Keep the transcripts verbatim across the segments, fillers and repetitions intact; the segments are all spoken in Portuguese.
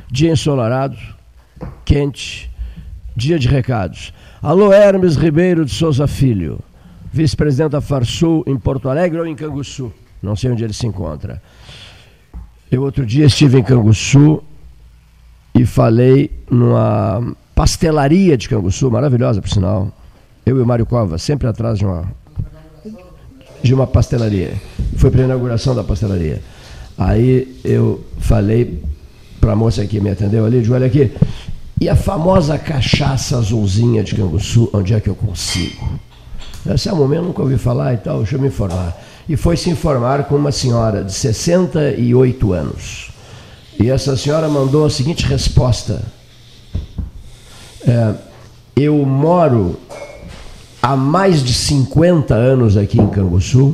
dia ensolarado, quente, dia de recados. Alô, Hermes Ribeiro de Souza Filho, vice-presidente da Farsul em Porto Alegre ou em Canguçu, não sei onde ele se encontra. Eu outro dia estive em Canguçu e falei numa pastelaria de Canguçu, maravilhosa por sinal. Eu e o Mário Covas, sempre atrás de uma, de uma pastelaria. Foi para a inauguração da pastelaria. Aí eu falei para a moça que me atendeu ali, digo, olha aqui, e a famosa cachaça azulzinha de Canguçu, onde é que eu consigo? Nesse momento eu nunca ouvi falar e tal, deixa eu me informar. E foi se informar com uma senhora de sessenta e oito anos. E essa senhora mandou a seguinte resposta. É, eu moro há mais de cinquenta anos aqui em Canguçu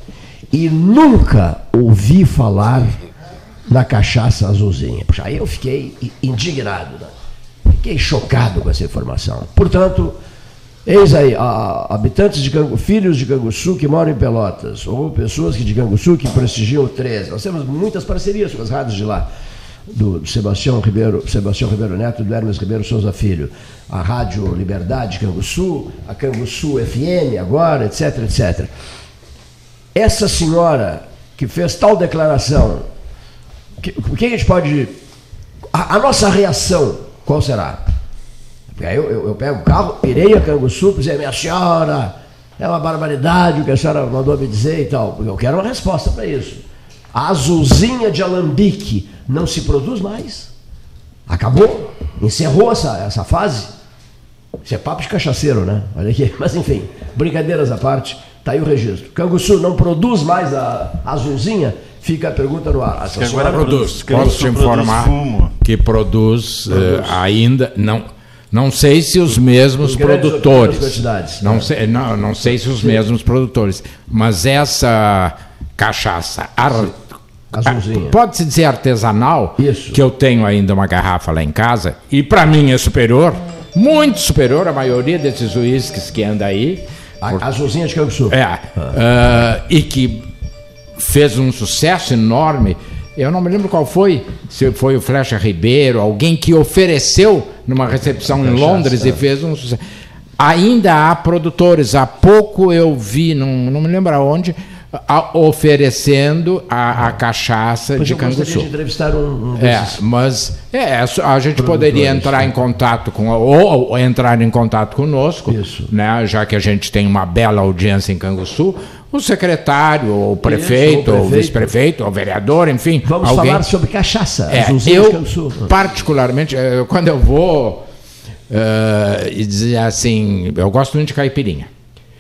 e nunca ouvi falar na cachaça azulzinha. Puxa, aí eu fiquei indignado, né? Fiquei chocado com essa informação. Portanto, eis aí, a, habitantes de Canguçu, filhos de Canguçu que moram em Pelotas, ou pessoas que de Canguçu que prestigiam o treze. Nós temos muitas parcerias com as rádios de lá, do, do Sebastião Ribeiro, Sebastião Ribeiro Neto e do Hermes Ribeiro Souza Filho. A Rádio Liberdade Canguçu, a Canguçu F M agora, etc, etcétera. Essa senhora que fez tal declaração, o que a gente pode... A, a nossa reação, qual será? Porque aí eu, eu, eu pego o carro, irei a Canguçu para dizer, minha senhora, é uma barbaridade o que a senhora mandou me dizer e tal. Porque eu quero uma resposta para isso. A azulzinha de alambique não se produz mais. Acabou. Encerrou essa, essa fase. Isso é papo de cachaceiro, né? Olha aqui. Mas enfim, brincadeiras à parte, está aí o registro. Canguçu não produz mais a, a azulzinha? Fica a pergunta no ar. Que agora produz. Posso te informar que produz, produz. Uh, ainda... não. Não sei se os mesmos produtores. Não sei, não, não sei se os Sim. mesmos produtores. Mas essa cachaça ar, pode-se dizer artesanal, Isso. que eu tenho ainda uma garrafa lá em casa, e para mim é superior, muito superior à maioria desses uísques que anda aí. A por, azulzinha de Canguçu. É. Ah. Uh, e que fez um sucesso enorme. Eu não me lembro qual foi, se foi o Flecha Ribeiro, alguém que ofereceu numa recepção em Londres e fez um sucesso. Ainda há produtores, há pouco eu vi, não, não me lembro aonde, a, oferecendo a, a cachaça pois de Canguçu. Eu gostaria de entrevistar um, um desses. É, mas é, a gente poderia entrar em contato com, ou, ou entrar em contato conosco, Isso. né, já que a gente tem uma bela audiência em Canguçu, o secretário, ou o prefeito, Isso, ou o vice-prefeito, ou o vereador, enfim. Vamos alguém... falar sobre cachaça. É, eu, particularmente, quando eu vou uh, e dizer assim, eu gosto muito de caipirinha.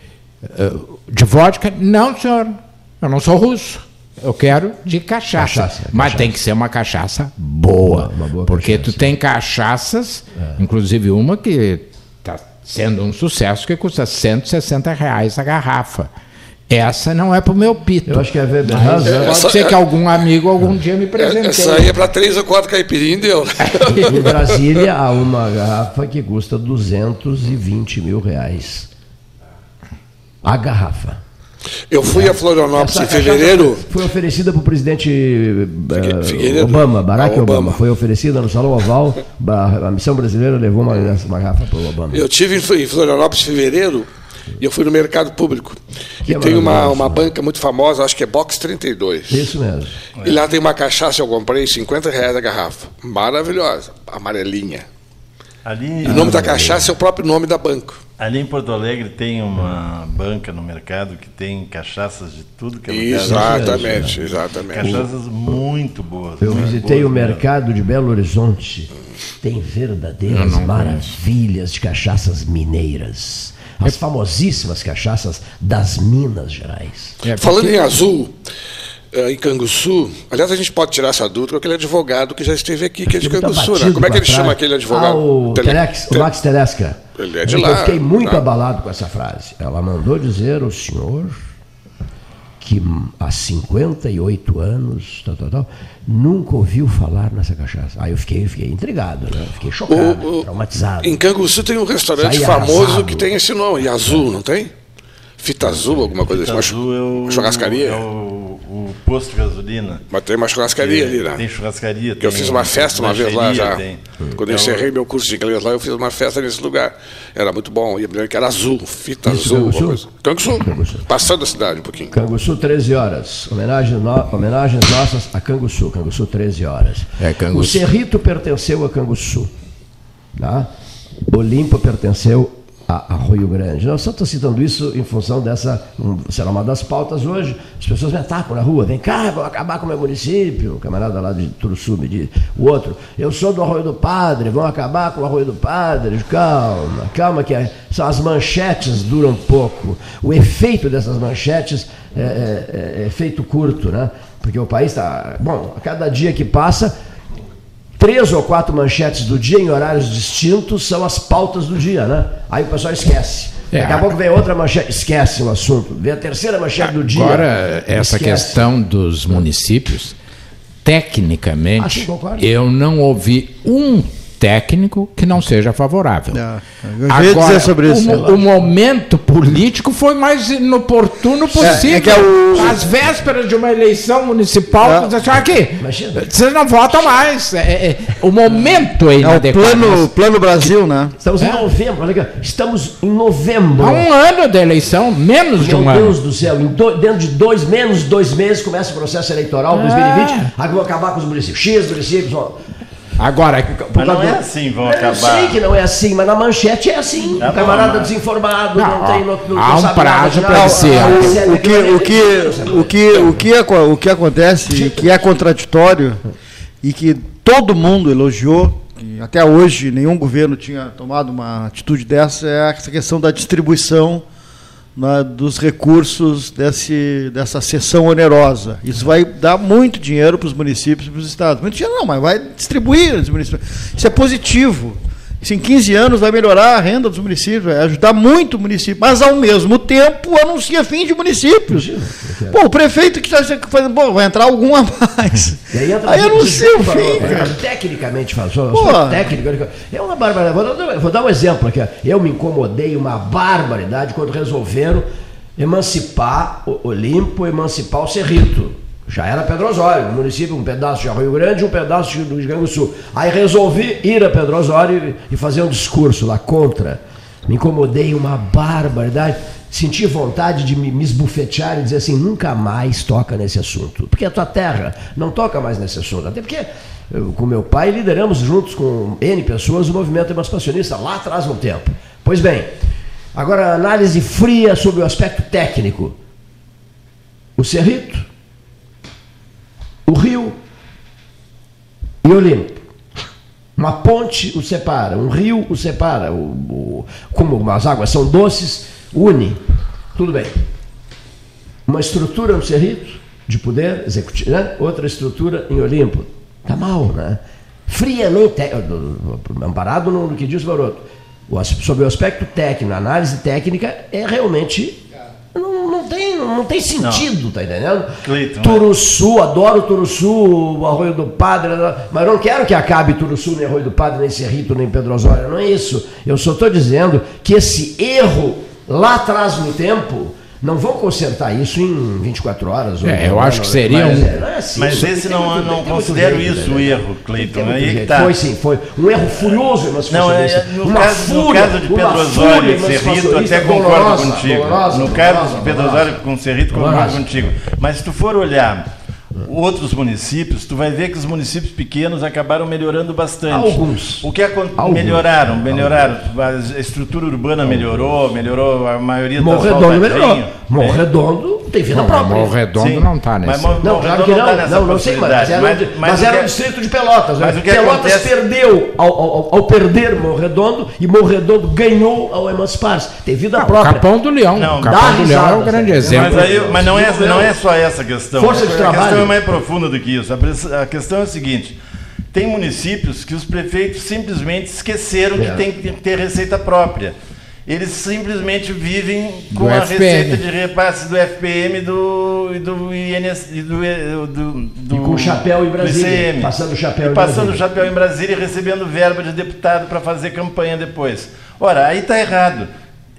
Uh, de vodka, não, senhor, eu não sou russo. Eu quero de cachaça. cachaça mas cachaça. Tem que ser uma cachaça boa. Uma, uma boa porque cachaça. Tu tem cachaças, é. inclusive uma que está sendo um sucesso, que custa cento e sessenta reais a garrafa. Essa não é pro meu pito. Eu acho que é verdade. Mas é, pode essa, ser que algum amigo algum dia me presenteie. Essa aí é para três ou quatro caipirinhas, deu. Em Brasília há uma garrafa que custa duzentos e vinte mil reais. A garrafa. Eu fui é. a Florianópolis essa em fevereiro. Foi oferecida para o presidente uh, Obama, Barack Obama. Obama. Foi oferecida no Salão Oval. A missão brasileira levou uma, uma garrafa para o Obama. Eu tive em Florianópolis em fevereiro. E eu fui no mercado público. Que e é tem uma, uma banca muito famosa, acho que é Box trinta e dois. Isso mesmo. E é. lá tem uma cachaça, eu comprei cinquenta reais a garrafa. Maravilhosa, amarelinha. Ali, e o nome ah, da cachaça é o próprio nome da banca. Ali em Porto Alegre tem uma banca no mercado que tem cachaças de tudo que é lugar. Exatamente, exatamente. Cachaças muito boas. Eu muito visitei boas, o mercado de Belo Horizonte. Tem verdadeiras maravilhas de cachaças mineiras. As famosíssimas cachaças das Minas Gerais. É, porque... Falando em azul, em Canguçu, aliás, a gente pode tirar essa dúvida com aquele advogado que já esteve aqui, que é de Canguçu, né? Como é que ele chama aquele advogado? Ah, o, Tele... Telex, o Max Telesca. Ele é de eu lá. Eu fiquei muito tá? abalado com essa frase. Ela mandou dizer ao senhor que há cinquenta e oito anos, tal, tal, tal, nunca ouviu falar nessa cachaça. Aí eu fiquei, fiquei intrigado, né? Fiquei chocado, o, o, traumatizado. Em Canguçu tem um restaurante Saí famoso arrasado. que tem esse nome, e azul, não tem? Fita azul, alguma coisa assim, uma azul é o, churrascaria? É o, o posto de gasolina. Mas tem uma churrascaria ali, né? Tem churrascaria. Porque eu fiz uma festa uma vez lá já. Tem. Quando eu encerrei meu curso de inglês lá, eu fiz uma festa nesse lugar. Era muito bom. E eu me lembro que era azul, fita Isso, azul. Canguçu? Canguçu. Canguçu. Passando a cidade um pouquinho. Canguçu, treze horas. Homenagem no... Homenagens nossas a Canguçu. Canguçu, treze horas. É, Canguçu. O Cerrito pertenceu a Canguçu. Tá? Olimpo pertenceu a, a Rio Grande. Eu só estou citando isso em função dessa, um, será uma das pautas hoje. As pessoas me atacam na rua, vem cá, vou acabar com o meu município. O camarada lá de Turuçu me diz. O outro, eu sou do Arroio do Padre, vão acabar com o Arroio do Padre. Calma, calma, que é, são as manchetes duram pouco. O efeito dessas manchetes é, é, é efeito curto, né? Porque o país está... Bom, a cada dia que passa... Três ou quatro manchetes do dia em horários distintos são as pautas do dia, né? Aí o pessoal esquece. É. Daqui a pouco vem outra manchete, esquece o assunto. Vem a terceira manchete do dia. Agora, essa esquece. questão dos municípios, tecnicamente, Ah, sim, concordo. eu não ouvi um técnico que não seja favorável. Não, eu já ia dizer sobre isso. O, o momento político foi mais inoportuno possível. É, é que é o- Às vésperas de uma eleição municipal, É. você assim, aqui, Imagina. vocês não votam mais. É, é, o momento é É o inadequado. plano, plano Brasil, né? Estamos em novembro, olha aqui, estamos em novembro. Há um ano da eleição, menos de Meu um ano. Deus do céu, em do- dentro de dois, menos de dois meses começa o processo eleitoral dois mil e vinte. Aí vão acabar com os municípios. X municípios. Ó. Agora, Mas não é assim, vão Eu acabar. sei que não é assim, mas na manchete é assim. Tá o camarada bom, mas- desinformado, Não, não, tem. Não, não há um sabe prazo nada, pra nada. ser. Ah, O, recebe o que, aquilo, o, que, o, que, o, que, aco- o que acontece, que é contraditório e que todo mundo elogiou, e até hoje nenhum governo tinha tomado uma atitude dessa, é essa questão da distribuição, né, dos recursos desse, dessa cessão onerosa. Isso vai dar muito dinheiro para os municípios e para os estados. Muito dinheiro não, mas vai distribuir os municípios. Isso é positivo. Isso em quinze anos vai melhorar a renda dos municípios, vai ajudar muito o município, mas ao mesmo tempo anuncia fim de municípios. Pô, o prefeito que está fazendo, bom, vai entrar algum a mais. E aí entra Aí a gente anuncia o falou, fim, é, cara. Tecnicamente falando, só, Pô. só técnica, é uma barbaridade. Vou dar, vou dar um exemplo aqui. Eu me incomodei uma barbaridade quando resolveram emancipar o Olimpo, emancipar o Cerrito. Já era Pedro Osório, um município, um pedaço de Rio Grande e um pedaço de Rio Grande do Sul. Aí resolvi ir a Pedro Osório e, e fazer um discurso lá contra. Me incomodei uma barbaridade. Senti vontade de me, me esbufetear e dizer assim, nunca mais toca nesse assunto. Porque a tua terra não toca mais nesse assunto. Até porque eu, com meu pai lideramos juntos com N pessoas o movimento emancipacionista lá atrás no tempo. Pois bem, agora análise fria sobre o aspecto técnico. O Cerrito, o rio e Olimpo. Uma ponte o separa, um rio o separa. O, o, como as águas são doces, une. Tudo bem. Uma estrutura no Cerrito, de poder executivo, né? Outra estrutura em Olimpo. Está mal, né? Friamente, amparado no que diz o Varoto. O, sobre o aspecto técnico, a análise técnica é realmente... Não, não, tem, não tem sentido, não. Tá entendendo? Cleiton, Turuçu, adoro Turuçu, o Arroio do Padre, mas eu não quero que acabe Turuçu, nem Arroio do Padre, nem Cerrito, nem Pedro Osório, não é isso. Eu só estou dizendo que esse erro lá atrás no tempo, não vão consertar isso em vinte e quatro horas. Ou É, eu não, acho não, que seria mas, um- é, não é assim, Mas isso esse tem não, muito- não tem muito considero jeito, isso né? erro, Tem Cleiton. muito Aí que jeito. tá. Foi sim, foi um erro furioso. Não, é, no, caso, no caso de Pedro Osório e Cerrito, até concordo contigo. No caso de Pedro Osório com Cerrito, concordo dolorosa. contigo. Mas se tu for olhar outros municípios, tu vai ver que os municípios pequenos acabaram melhorando bastante. Alguns. O que acon- Alguns. melhoraram? Melhoraram. A estrutura urbana melhorou, melhorou a maioria das Morredondo melhorou. Morredondo tem vida Não, própria. Morro Redondo Sim, não está mas nesse. Mo- Não, claro que Morredondo não, tá nessa não, não sei, mas era, possibilidade. mas, Mas- mas era o o que- distrito de Pelotas. mas Né? o que Pelotas acontece- perdeu ao, ao, ao perder Morredondo e Morredondo ganhou ao emancipar-se. Tem vida Não, o própria. Capão do Leão. Não, o dá Capão do Leão é risada, o grande sabe? exemplo. Mas, aí, mas não, é, não é só essa a questão. Força de a trabalho. questão é mais profunda do que isso. A, pres- a questão é a seguinte: tem municípios que os prefeitos simplesmente esqueceram É. que tem que ter receita própria. Eles simplesmente vivem com Do a F P M. receita de repasse do F P M do, e do I N S e do, do, do, E com o chapéu em do Brasília, I C M. passando o chapéu E em passando Brasília. o chapéu em Brasília e recebendo verba de deputado para fazer campanha depois. Ora, aí está errado.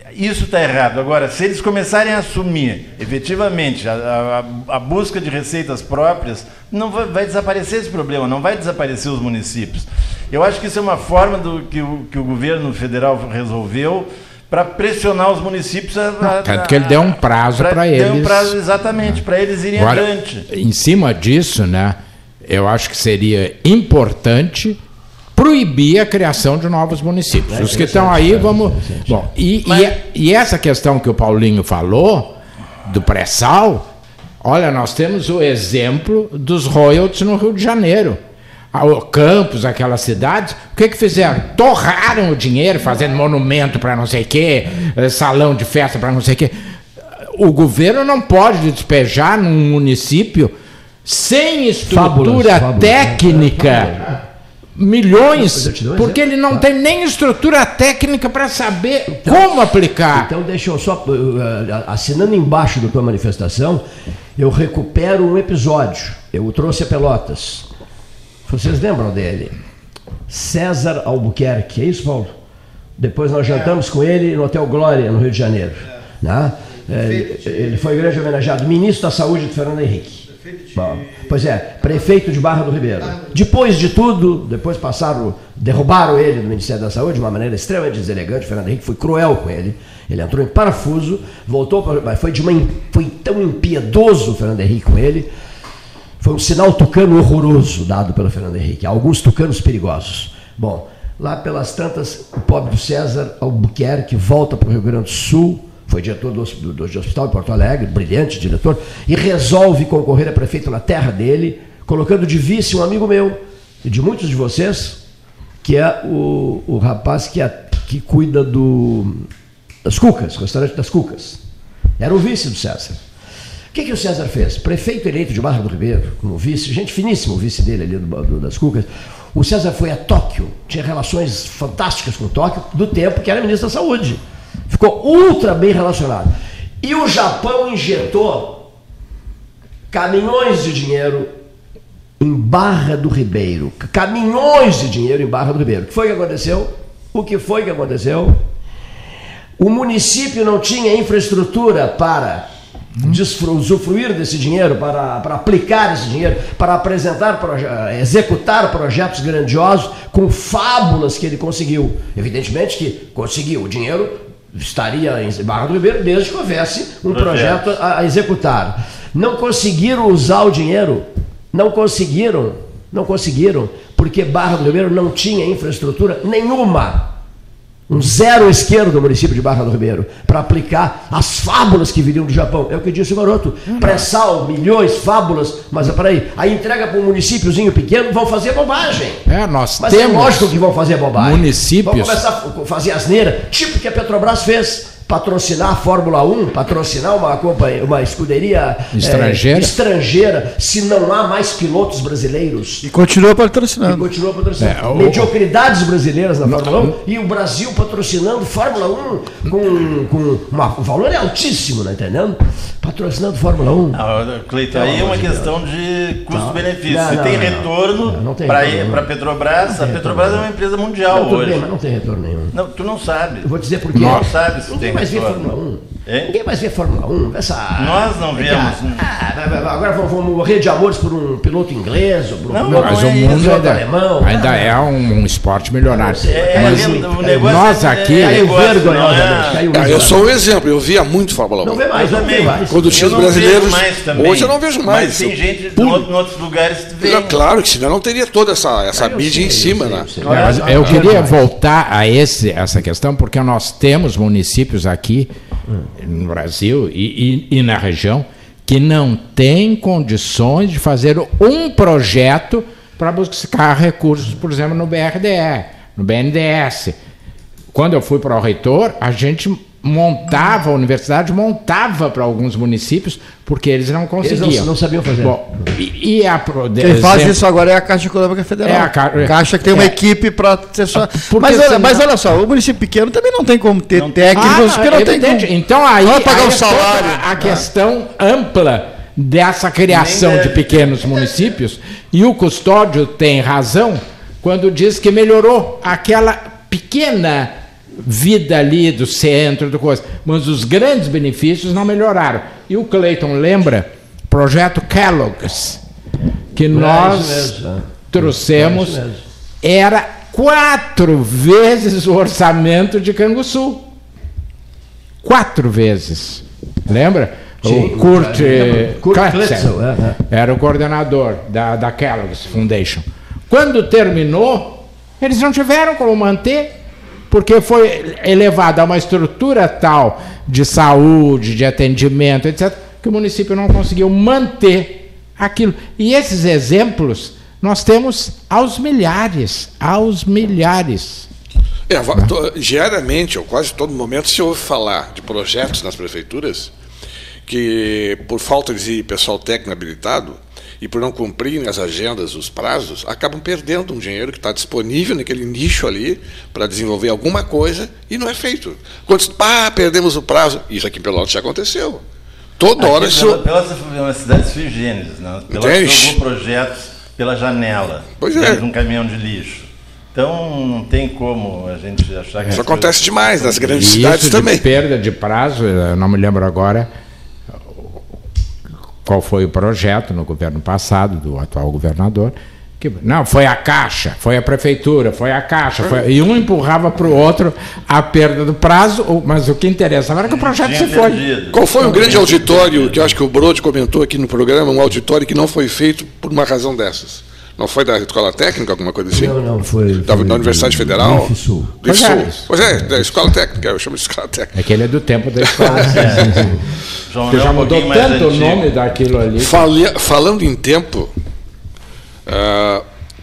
isso está errado. Agora, se eles começarem a assumir, efetivamente, a, a, a busca de receitas próprias, não vai, vai desaparecer esse problema, não vai desaparecer os municípios. Eu acho que isso é uma forma do, que, o, que o governo federal resolveu para pressionar os municípios. A, a, Tanto que ele deu um prazo para eles. Deu um prazo, exatamente, para eles irem Agora, adiante. Em cima disso, né, eu acho que seria importante proibir a criação de novos municípios. É, Os que estão aí, vamos... Bom, e, Mas... e, e essa questão que o Paulinho falou, do pré-sal, olha, nós temos o exemplo dos royalties no Rio de Janeiro. O Campos, aquelas cidades, o que que fizeram? Torraram o dinheiro, fazendo monumento para não sei o quê, salão de festa para não sei o quê. O governo não pode despejar num município sem estrutura fábulas, técnica... Fábulas. Milhões, porque ele não tem nem estrutura técnica para saber então, como aplicar. Então, deixa eu só, assinando embaixo da tua manifestação, eu recupero um episódio. Eu o trouxe a Pelotas. Vocês lembram dele? César Albuquerque, é isso, Paulo? Depois nós jantamos com ele no Hotel Glória, no Rio de Janeiro. Né? Ele foi grande homenageado, ministro da Saúde de Fernando Henrique. Bom, pois é, prefeito de Barra do Ribeiro. Depois de tudo, depois passaram, derrubaram ele do Ministério da Saúde de uma maneira extremamente deselegante. O Fernando Henrique foi cruel com ele. Ele entrou em parafuso, voltou para, mas foi de uma, foi tão impiedoso o Fernando Henrique com ele. Foi um sinal tucano horroroso dado pelo Fernando Henrique. Alguns tucanos perigosos. Bom, lá pelas tantas, o pobre do César Albuquerque volta para o Rio Grande do Sul. Foi diretor do, do, do hospital de Porto Alegre, brilhante diretor, e resolve concorrer a prefeito na terra dele, colocando de vice um amigo meu, e de muitos de vocês, que é o, o rapaz que, é, que cuida do, das Cucas, restaurante das Cucas. Era o vice do César. O que, que o César fez? Prefeito eleito de Barra do Ribeiro, como vice, gente finíssima, o vice dele ali do, do, das Cucas. O César foi a Tóquio, tinha relações fantásticas com Tóquio, do tempo que era ministro da Saúde. Ficou ultra bem relacionado. E o Japão injetou caminhões de dinheiro em Barra do Ribeiro. Caminhões de dinheiro em Barra do Ribeiro. O que foi que aconteceu? O que foi que aconteceu? O município não tinha infraestrutura para usufruir desse dinheiro, para, para aplicar esse dinheiro, para apresentar, proje- executar projetos grandiosos com fábulas que ele conseguiu. Evidentemente que conseguiu o dinheiro. Estaria em Barra do Ribeiro desde que houvesse um projeto a, a executar. Não conseguiram usar o dinheiro, não conseguiram, não conseguiram, porque Barra do Ribeiro não tinha infraestrutura nenhuma. Um zero esquerdo do município de Barra do Ribeiro, para aplicar as fábulas que viriam do Japão. É o que disse o garoto. Pré-sal, milhões, fábulas, mas peraí, a entrega para um municípiozinho pequeno vão fazer bobagem. É, nós mas temos é lógico que vão fazer bobagem. Municípios. Vão começar a fazer asneira, tipo que a Petrobras fez. Patrocinar a Fórmula um, patrocinar uma, companhia, uma escuderia estrangeira. É, estrangeira, se não há mais pilotos brasileiros. E continua patrocinando. E continua patrocinando. É, o... Mediocridades brasileiras na Fórmula um e o Brasil patrocinando Fórmula um com, com uma, um valor altíssimo, não entendendo? Patrocinando Fórmula um. Não, Cleiton, aí é uma questão de custo-benefício. Não, Se não, tem não, retorno para a Petrobras, a Petrobras é uma empresa mundial não, hoje. Bem, mas não tem retorno nenhum. Não, tu não sabe. Eu vou dizer por quê. Não sabe se Ninguém tem mais vê retorno. Fórmula um. Hein? Ninguém mais vê Fórmula um. Essa... Nós não vemos. Ah, agora vamos morrer de amores por um piloto inglês, ou por um não, piloto, mas não o é mundo isso, ainda, alemão. ainda é um, um esporte milionário. É, mas é, o negócio nós é, aqui... é, Caiu negócio, vergonhosamente. Caiu Ah, eu sou um exemplo, eu via muito Fórmula um. Não vê mais, não vê mais. Quando tinha os Eu não brasileiros. vejo mais também, Hoje eu não vejo mais. Mas tem gente em Pulo. outros lugares que vê. É claro que senão não teria toda essa, essa Eu mídia sei, em cima, eu sei, né? eu sei. É, mas eu queria voltar a esse, essa questão, porque nós temos municípios aqui no Brasil e, e, e na região que não têm condições de fazer um projeto para buscar recursos, por exemplo, no B R D E, no B N D E S. Quando eu fui para o reitor, a gente montava, a universidade montava para alguns municípios, porque eles não conseguiam. Eles não, não sabiam fazer. Bom, e, e a, Quem faz isso agora é a Caixa Econômica Federal. É a Ca... Caixa que tem uma é. equipe para ter só. Porque Mas olha, senão- mas olha só, o município pequeno também não tem como ter Ah, técnicos, não, porque não é tem evidente. como. Então aí, Vai pagar aí um é toda salário. a questão ampla dessa criação Nem de deve. pequenos municípios, e o Custódio tem razão quando diz que melhorou aquela pequena vida ali do centro, do coisa. Mas os grandes benefícios não melhoraram. E o Cleiton lembra, projeto Kellogg's, que nós trouxemos, era quatro vezes o orçamento de Canguçu. Quatro vezes. Lembra? Sim, o Kurt, Kurt Kletzel era o coordenador da, da Kellogg's Foundation. Quando terminou, eles não tiveram como manter, porque foi elevada a uma estrutura tal de saúde, de atendimento, etcétera, que o município não conseguiu manter aquilo. E esses exemplos nós temos aos milhares, aos milhares. É, diariamente, ou quase todo momento, se ouve falar de projetos nas prefeituras que, por falta de pessoal técnico habilitado e por não cumprirem as agendas, os prazos, acabam perdendo um dinheiro que está disponível naquele nicho ali para desenvolver alguma coisa e não é feito. Quando ah, perdemos o prazo, isso aqui em Pelotas já aconteceu. Toda aqui, hora isso... Pelotas é uma cidade sui generis, né? Pelotas jogou projetos pela janela, pois é. dentro de um caminhão de lixo. Então não tem como a gente achar que... Isso acontece demais nas grandes e cidades isso também. De perda de prazo, eu não me lembro agora qual foi o projeto no governo passado, do atual governador, que, não, foi a Caixa, foi a Prefeitura, foi a Caixa, foi, e um empurrava para o outro a perda do prazo, mas o que interessava era que o projeto se foi. Qual foi o grande auditório, que eu acho que o Brode comentou aqui no programa, um auditório que não foi feito por uma razão dessas? Não foi da Escola Técnica, alguma coisa assim? Não, não, foi... Da, foi da Universidade do, Federal? Do IFSU. Do IFSU. Pois é, da Escola Técnica, eu chamo de Escola Técnica. É que ele é do tempo da Escola Técnica. João, Você já mudou um tanto o nome daquilo ali. Fale, falando em tempo, uh,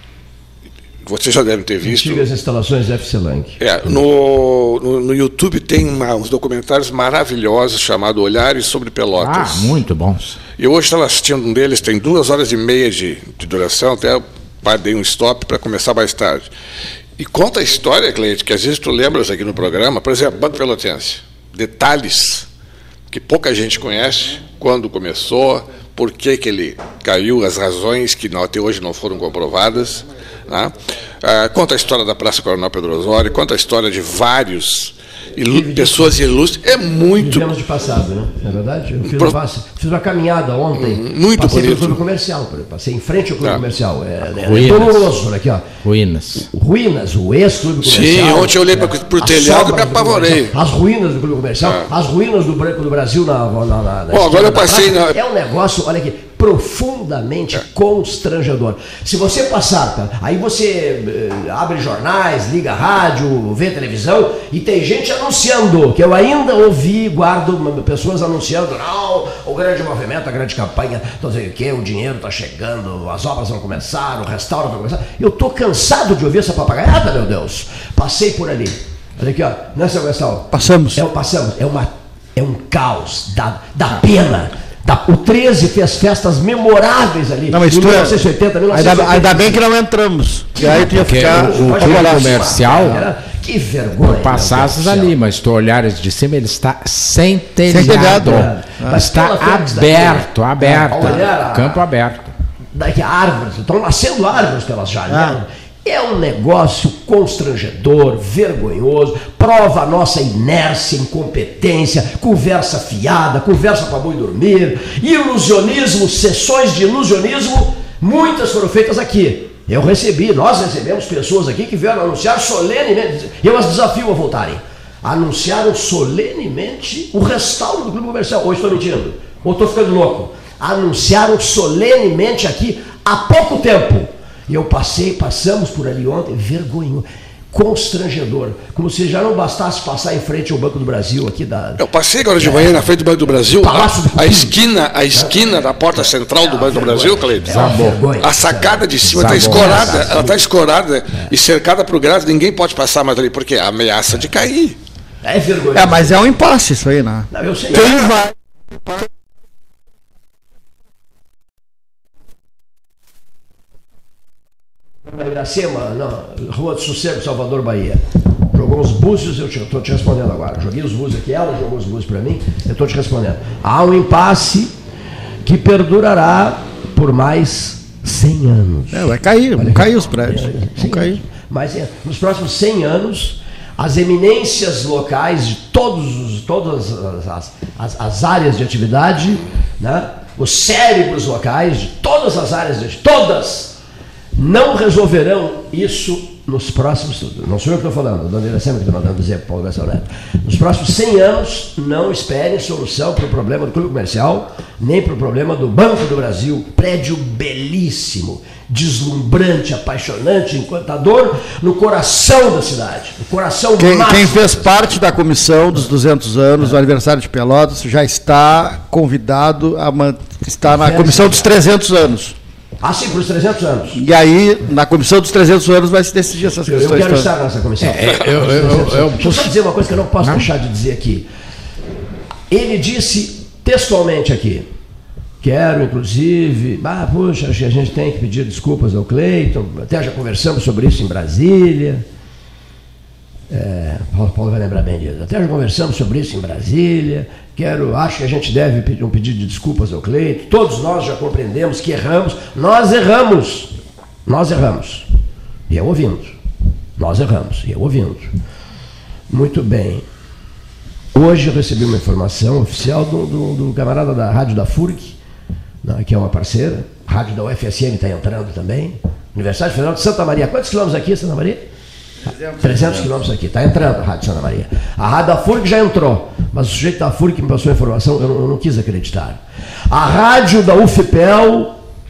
vocês já devem ter visto... Antigas instalações F C Lang. É, no, no, no YouTube tem uma, uns documentários maravilhosos chamados Olhares sobre Pelotas. Ah, muito bons. Eu hoje estava assistindo um deles, tem duas horas e meia de, de duração, até dei um stop para começar mais tarde. E conta a história, Cleide, que às vezes tu lembras aqui no programa, por exemplo, Banco Pelotense. Detalhes que pouca gente conhece, quando começou, por que, que ele caiu, as razões que não, até hoje não foram comprovadas. Né? Ah, conta a história da Praça Coronel Pedro Osório, conta a história de vários ilu pessoas ilustres. É muito... Vivemos de passado, né? É verdade? Eu fiz, Pro... uma, fiz uma caminhada ontem. Muito passei bonito. pelo clube comercial, passei em frente ao clube ah. comercial. É, é Ruínas. Aqui, ó. Ruínas. Ruínas, o ex-clube comercial. Sim, ontem eu olhei para o telhado e me apavorei. As ruínas do clube comercial, ah. as ruínas do Branco do Brasil na, na, na, na Bom, agora eu passei na... É um negócio, olha aqui, profundamente é. constrangedor. Se você passar, tá? Aí você uh, abre jornais, liga rádio, vê televisão e tem gente anunciando, que eu ainda ouvi, guardo pessoas anunciando, não, o grande movimento, a grande campanha, não sei o que, o dinheiro está chegando, as obras vão começar, o restauro vai começar. Eu estou cansado de ouvir essa papagaiada, meu Deus. Passei por ali. Olha aqui, ó, não é, seu Gastão? Passamos. É, passamos. É, uma, é um caos, da, da pena. Da, o treze fez festas memoráveis ali. Não, mas em mil novecentos e oitenta, mil novecentos e oitenta. Ainda, ainda bem que não entramos. E aí tu ia ficar. O, o clube comercial. Que vergonha. Passasse ali, mas tu olhares de cima, ele está sem telhado. Sem telhado. Ah. Está aberto, daqui, aberto. A, campo aberto. Daqui árvores, estão nascendo árvores pelas janelas. Ah. É um negócio constrangedor, vergonhoso, prova a nossa inércia, incompetência, conversa fiada, conversa para boi dormir, ilusionismo, sessões de ilusionismo, muitas foram feitas aqui. Eu recebi, nós recebemos pessoas aqui que vieram anunciar solenemente, eu as desafio a voltarem, anunciaram solenemente o restauro do clube comercial. Ou estou mentindo, ou estou ficando louco. Anunciaram solenemente aqui há pouco tempo. E eu passei, passamos por ali ontem, vergonhoso, constrangedor. Como se já não bastasse passar em frente ao Banco do Brasil aqui da... Eu passei agora de manhã é, na frente do Banco do Brasil, a, a esquina, a esquina é, da porta central do Banco do Brasil, Cleide. É a sacada de cima está escorada, ela está escorada é. e cercada por grade, ninguém pode passar mais ali, porque a ameaça de cair. É vergonhoso. É, mas é um impasse isso aí, né? Não, eu sei. Quem vai... Iracema, não, Rua do Sossego, Salvador, Bahia. Jogou uns búzios, eu estou te, te respondendo agora. Joguei os búzios aqui, ela jogou os búzios para mim, eu estou te respondendo. Há um impasse que perdurará por mais cem anos. É, vai cair, vão cair os prédios. É, vão cair. Mas é, nos próximos cem anos, as eminências locais de todos os, todas as, as, as áreas de atividade, né? Os cérebros locais de todas as áreas, de todas, não resolverão isso nos próximos, não sou eu que estou falando, a dona Iracema que está mandando dizer para o Paulo Gastão Neto, nos próximos cem anos, não esperem solução para o problema do clube comercial, nem para o problema do Banco do Brasil, prédio belíssimo, deslumbrante, apaixonante, encantador, no coração da cidade, no coração quem, máximo. Quem fez parte da comissão dos duzentos anos do aniversário de Pelotas já está convidado a estar na comissão dos trezentos anos. Ah, sim, para os trezentos anos. E aí, na comissão dos trezentos anos, vai se decidir essas eu, questões. Eu quero estar nessa comissão. É, eu, eu, eu, eu, Deixa eu só dizer uma coisa que eu não posso não? deixar de dizer aqui. Ele disse textualmente aqui, quero, inclusive, ah, puxa, acho que a gente tem que pedir desculpas ao Cleiton, até já conversamos sobre isso em Brasília. É, Paulo, Paulo vai lembrar bem disso. Até já conversamos sobre isso em Brasília. Quero, acho que a gente deve pedir um pedido de desculpas ao Cleiton. Todos nós já compreendemos que erramos. Nós erramos. Nós erramos. E eu ouvindo. Nós erramos. E eu ouvindo. Muito bem. Hoje eu recebi uma informação oficial do, do, do camarada da rádio da F U R C, né, que é uma parceira. A rádio da U F S M está entrando também. Universidade Federal de Santa Maria. Quantos quilômetros aqui, Santa Maria? trezentos quilômetros aqui, está entrando a Rádio Santa Maria. A Rádio da F U R C já entrou, mas o sujeito da F U R C que me passou a informação, eu não, eu não quis acreditar. A rádio da U F P E L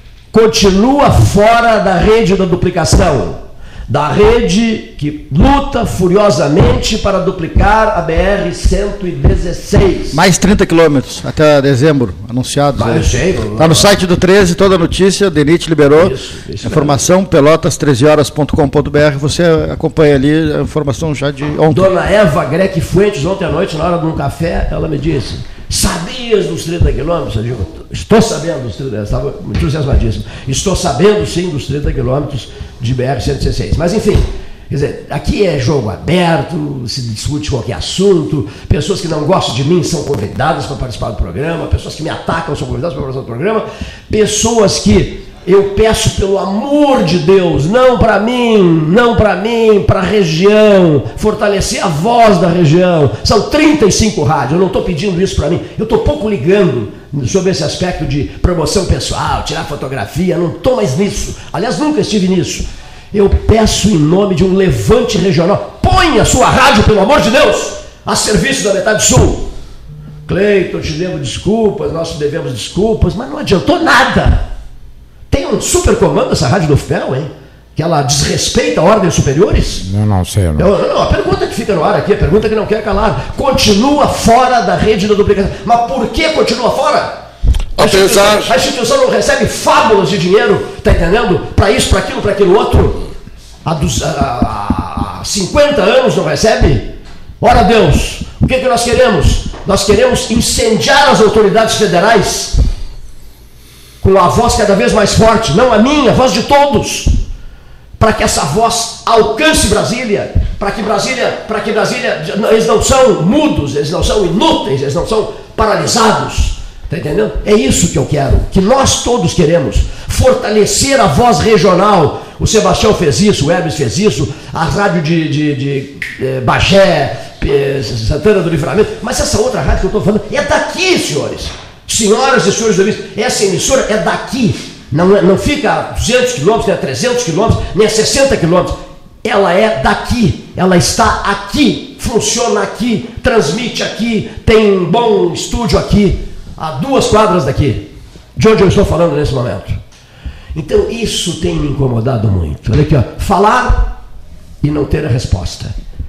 continua fora da rede da duplicação, da rede que luta furiosamente para duplicar a B R cento e dezesseis. Mais trinta quilômetros até dezembro, anunciados. Está no site do treze, toda a notícia, DENIT liberou. Isso, isso informação, mesmo. pelotas treze horas ponto com ponto b r, você acompanha ali a informação já de ontem. Dona Eva Greque Fuentes, ontem à noite, na hora de um café, ela me disse, sabias dos trinta quilômetros? Eu digo, estou sabendo dos trinta, estava entusiasmadíssimo. Estou sabendo sim dos trinta quilômetros de B R cento e dezesseis. Mas enfim, quer dizer, aqui é jogo aberto, se discute qualquer assunto, pessoas que não gostam de mim são convidadas para participar do programa, pessoas que me atacam são convidadas para participar do programa, pessoas que eu peço pelo amor de Deus, não para mim, não para mim, para a região, fortalecer a voz da região. São trinta e cinco rádios, eu não estou pedindo isso para mim, eu estou pouco ligando sobre esse aspecto de promoção pessoal, tirar fotografia, não estou mais nisso. Aliás, nunca estive nisso. Eu peço em nome de um levante regional, põe a sua rádio, pelo amor de Deus, a serviço da metade sul. Cleiton, te devo desculpas, nós te devemos desculpas, mas não adiantou nada. Tem um super comando essa rádio do U F P E L, hein? Que ela desrespeita ordens superiores? Eu não sei. Não. Eu, não, a pergunta que fica no ar aqui, a pergunta que não quer calar. Continua fora da rede da duplicação. Mas por que continua fora? A instituição, a instituição não recebe fábulas de dinheiro, tá entendendo? Para isso, para aquilo, para aquilo outro. Há, dos, há, há cinquenta anos não recebe? Ora Deus, o que, que nós queremos? Nós queremos incendiar as autoridades federais com a voz cada vez mais forte, não a minha, a voz de todos, para que essa voz alcance Brasília, para que Brasília, para que Brasília, eles não são mudos, eles não são inúteis, eles não são paralisados, está entendendo? É isso que eu quero, que nós todos queremos, fortalecer a voz regional. O Sebastião fez isso, o Hermes fez isso, a rádio de, de, de, de Bagé, Santana do Livramento, mas essa outra rádio que eu estou falando é daqui, senhores. Senhoras e senhores do Ministro, essa emissora é daqui, não, não fica a duzentos quilômetros, nem a trezentos quilômetros, nem a sessenta quilômetros, ela é daqui, ela está aqui, funciona aqui, transmite aqui, tem um bom estúdio aqui, a duas quadras daqui, de onde eu estou falando nesse momento. Então isso tem me incomodado muito. Olha aqui, ó, falar e não ter a resposta,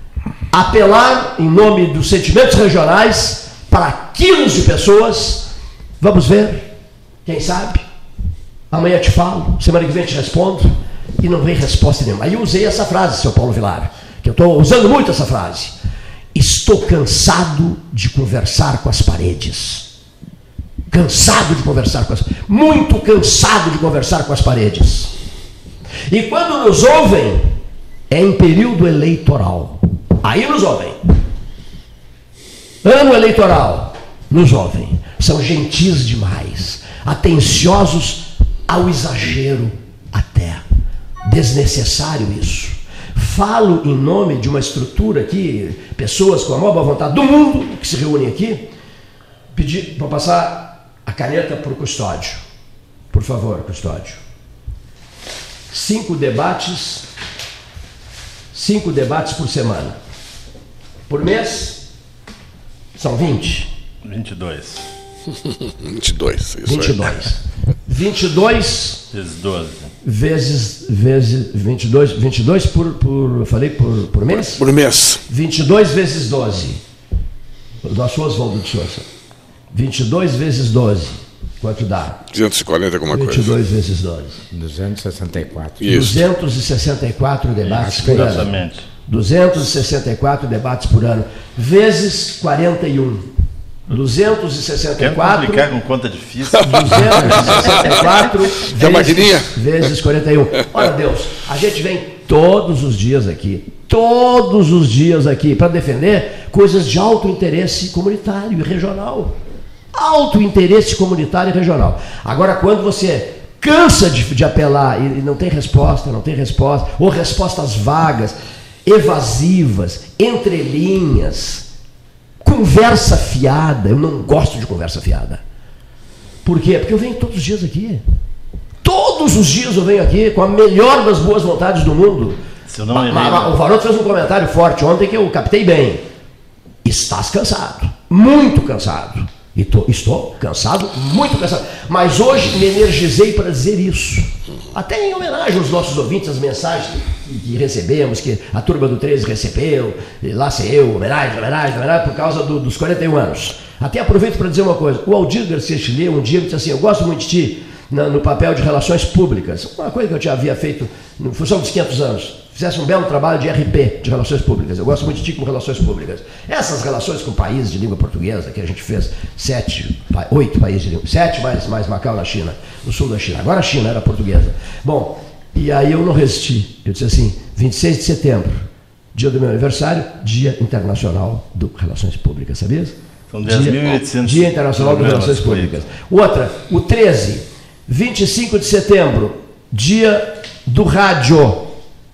apelar em nome dos sentimentos regionais para quilos de pessoas. Vamos ver, quem sabe, amanhã te falo, semana que vem te respondo, e não vem resposta nenhuma. Aí eu usei essa frase, seu Paulo Vilar, que eu estou usando muito essa frase. Estou cansado de conversar com as paredes. Cansado de conversar com as paredes. Muito cansado de conversar com as paredes. E quando nos ouvem, é em período eleitoral. Aí nos ouvem. Ano eleitoral, nos ouvem. São gentis demais, atenciosos ao exagero até. Desnecessário isso. falo em nome de uma estrutura aqui, pessoas com a maior boa vontade do mundo que se reúnem aqui, pedir para passar a caneta para o Custódio. Por favor, Custódio. Cinco debates, cinco debates por semana. Por mês, são vinte. vinte e dois. vinte e dois. Isso vinte e dois. vinte e dois Vezes doze. Vezes, vezes vinte e dois, vinte e dois por, por, eu falei por, por mês? Por mês. vinte e dois vezes doze. O nosso Oswaldo de Souza. vinte e dois vezes doze. Quanto dá? duzentos e quarenta alguma coisa. vinte e dois vezes doze. duzentos e sessenta e quatro. Isso. duzentos e sessenta e quatro debates por ano. Exatamente. duzentos e sessenta e quatro debates por ano. Vezes quarenta e um. duzentos e sessenta e Quer quatro. complicar com conta difícil? duzentos e sessenta e quatro Da maquininha? vezes, vezes quarenta e um. Olha, Deus, a gente vem todos os dias aqui, todos os dias aqui, para defender coisas de alto interesse comunitário e regional. Alto interesse comunitário e regional. Agora, quando você cansa de, de apelar e, e não tem resposta, não tem resposta, ou respostas vagas, evasivas, entrelinhas, conversa fiada, eu não gosto de conversa fiada. Por quê? Porque eu venho todos os dias aqui. Todos os dias eu venho aqui com a melhor das boas vontades do mundo. Se eu não me Ma- ma- lembro. O Varoto fez um comentário forte ontem que eu captei bem. Estás cansado, muito cansado. E tô- estou cansado, muito cansado. Mas hoje me energizei para dizer isso. Até em homenagem aos nossos ouvintes, as mensagens que, que recebemos, que a turma do treze recebeu, e lá sei eu, homenagem, homenagem, homenagem, por causa do- dos quarenta e um anos. Até aproveito para dizer uma coisa. O Aldir Garcia Chile um dia me disse assim, eu gosto muito de ti na- no papel de relações públicas. Uma coisa que eu já havia feito em função dos quinhentos anos. Fizesse um belo trabalho de R P, de relações públicas. Eu gosto muito de ti com relações públicas. Essas relações com países de língua portuguesa, que a gente fez sete, pa- oito países de língua, sete mais, mais Macau na China, no sul da China. Agora a China era portuguesa. Bom, e aí eu não resisti. Eu disse assim, vinte e seis de setembro, dia do meu aniversário, Dia Internacional do Relações Públicas, sabias? São dez mil e oitocentos Dia Internacional de Relações Públicas. Outra, o treze, vinte e cinco de setembro, Dia do Rádio.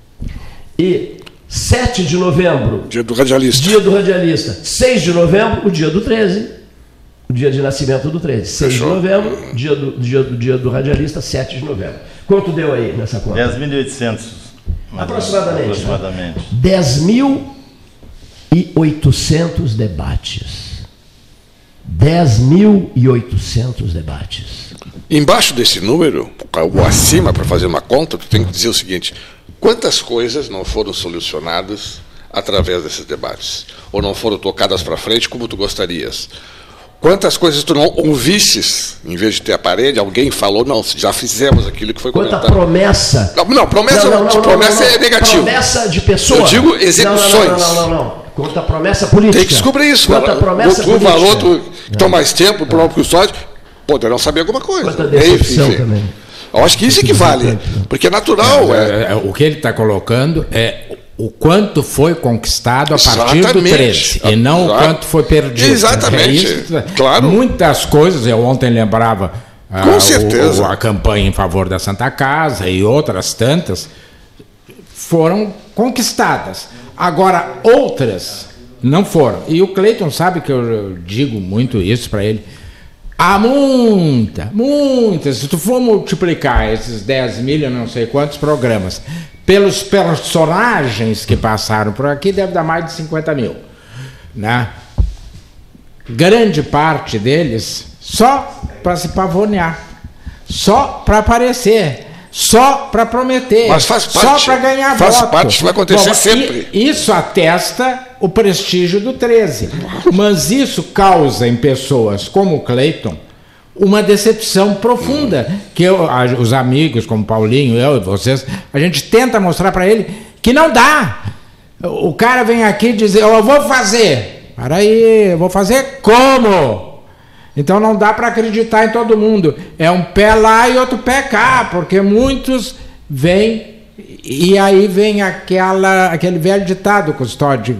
E sete de novembro, Dia do radialista. dia do radialista. seis de novembro, o dia do treze. O dia de nascimento do treze. seis de Fechou. novembro, dia do, dia, do, dia do radialista, sete de novembro. Quanto deu aí nessa conta? dez mil e oitocentos. Aproximadamente, né? Aproximadamente. dez mil e oitocentos debates. dez mil e oitocentos debates. Embaixo desse número, ou acima, para fazer uma conta, tu tem que dizer o seguinte: quantas coisas não foram solucionadas através desses debates? Ou não foram tocadas para frente como tu gostarias? Quantas coisas tu não ouvistes, em vez de ter a parede, alguém falou, não, já fizemos aquilo que foi Quanta comentado. promessa. Não, não, promessa, Não, não, não, promessa não, não, é negativo. Promessa de pessoa. Eu digo Não, execuções. Não, não, não, não, não. Quanta promessa política. Tem que descobrir isso. Quanta Cara. promessa tu, política. valor, tu, que estão mais tempo, para o custódio, poderão saber alguma coisa. Quanta decepção Enfim, também. eu acho que isso é que vale. Porque é natural. É, É, é, o que ele está colocando é o quanto foi conquistado a partir do Exatamente. treze e não o Exato. quanto foi perdido. Exatamente. É isso. Claro. Muitas coisas, eu ontem lembrava ah, Com o- certeza. o- a campanha em favor da Santa Casa e outras tantas foram conquistadas. Agora, outras não foram. E o Cleiton sabe que eu, eu digo muito isso para ele. Há muita, muitas. Se tu for multiplicar esses dez mil, eu não sei quantos programas, pelos personagens que passaram por aqui, deve dar mais de cinquenta mil. Né? Grande parte deles só para se pavonear, só para aparecer, só para prometer, Mas faz só parte, para ganhar faz voto. parte, isso vai acontecer Bom, sempre. e- Isso atesta o prestígio do treze. Mas isso causa em pessoas como o Cleiton uma decepção profunda, que eu, a- os amigos como Paulinho, eu e vocês, a gente tenta mostrar para ele que não dá. O cara vem aqui dizer, eu vou fazer. Para aí, eu vou fazer como? Então não dá para acreditar em todo mundo. É um pé lá e outro pé cá, porque muitos vêm e aí vem aquela, aquele velho ditado, Custódio.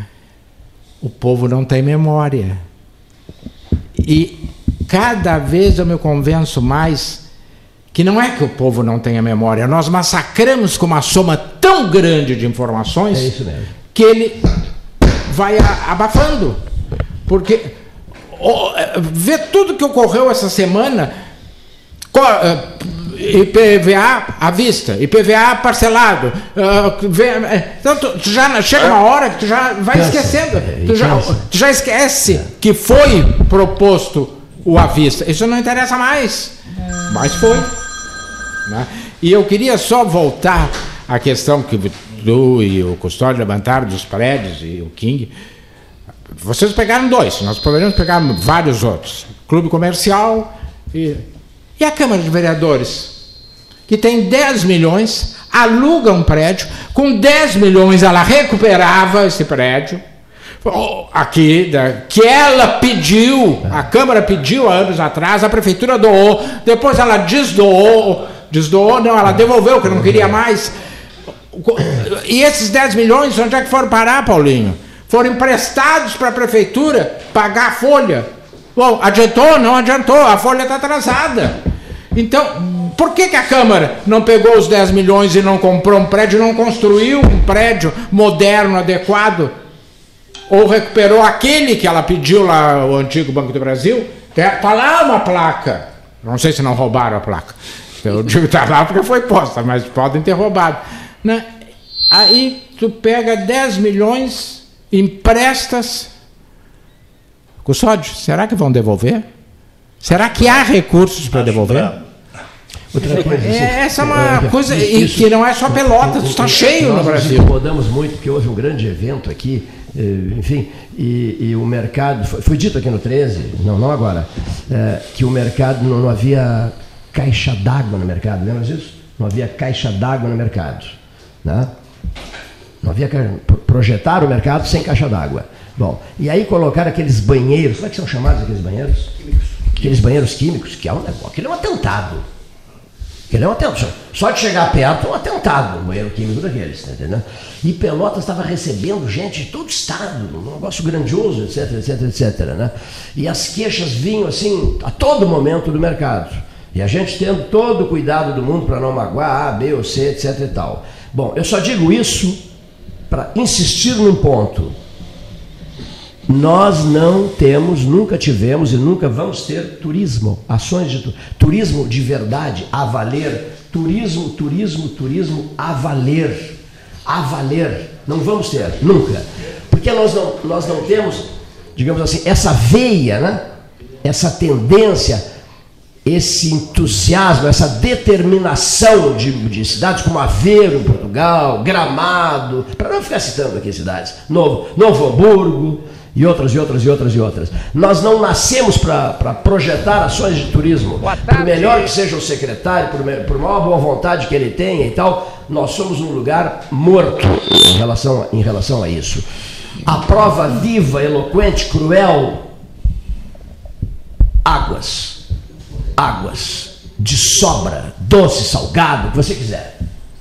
O povo não tem memória. E cada vez eu me convenço mais que não é que o povo não tenha memória, nós massacramos com uma soma tão grande de informações É isso mesmo. que ele vai a- abafando. Porque ó, vê tudo que ocorreu essa semana, co- eh, I P V A à vista, I P V A parcelado. Uh, vê, eh, então, tu, tu já chega uma hora que tu já vai Cansa. esquecendo. É, Tu já, cansa. tu já esquece que foi proposto o à vista. Isso não interessa mais. Mas foi. Né? E eu queria só voltar à questão que tu e o Custódio levantaram dos prédios e o King. Vocês pegaram dois, nós poderíamos pegar vários outros. Clube comercial e, e a Câmara de Vereadores, que tem dez milhões, aluga um prédio, com dez milhões ela recuperava esse prédio, aqui, da, que ela pediu, a Câmara pediu há anos atrás, a Prefeitura doou, depois ela desdoou, desdoou, não, ela devolveu, que não queria mais. E esses dez milhões, onde é que foram parar, Paulinho? Foram emprestados para a Prefeitura pagar a folha. Bom, adiantou? Não adiantou, a folha está atrasada. Então, por que, que a Câmara não pegou os dez milhões e não comprou um prédio, não construiu um prédio moderno, adequado? Ou recuperou aquele que ela pediu lá, o antigo Banco do Brasil? Está lá uma placa. Não sei se não roubaram a placa. Eu digo que está lá porque foi posta, mas podem ter roubado. Né? Aí tu pega dez milhões, emprestas. Custódio, será que vão devolver? Será que há recursos para devolver? Outra coisa, assim, É, essa é uma é, coisa isso- que não é só Pelotas, está cheio nós no Brasil. Nós incomodamos muito porque houve um grande evento aqui, eh, enfim, e, e o mercado, foi, foi dito aqui no treze, não, não agora, eh, que o mercado não, não havia caixa d'água no mercado, lembra disso? Não havia caixa d'água no mercado, né? Não havia ca- projetar o mercado sem caixa d'água. Bom, e aí colocaram aqueles banheiros, como é que são chamados aqueles banheiros? Aqueles banheiros químicos, que é um negócio, aquele é um atentado. Aquele é um atentado. Só de chegar perto é um atentado, um banheiro químico daqueles, tá entendendo? E Pelotas estava recebendo gente de todo o estado, um negócio grandioso, etc, etc, etc, né? E as queixas vinham assim a todo momento do mercado. E a gente tendo todo o cuidado do mundo para não magoar A, B ou C, etc e tal. Bom, eu só digo isso para insistir num ponto. Nós não temos, nunca tivemos e nunca vamos ter turismo, ações de tu, turismo de verdade, a valer, turismo, turismo, turismo a valer, a valer, não vamos ter, nunca, porque nós não, nós não temos, digamos assim, essa veia, né? Essa tendência, esse entusiasmo, essa determinação de, de cidades como Aveiro, em Portugal, Gramado, para não ficar citando aqui cidades, Novo, Novo Hamburgo, e outras, e outras, e outras, e outras. Nós não nascemos para projetar ações de turismo. Por melhor que seja o secretário, por, me, por maior boa vontade que ele tenha e tal, nós somos um lugar morto em relação, em relação a isso. A prova viva, eloquente, cruel, águas. Águas. De sobra, doce, salgado, o que você quiser.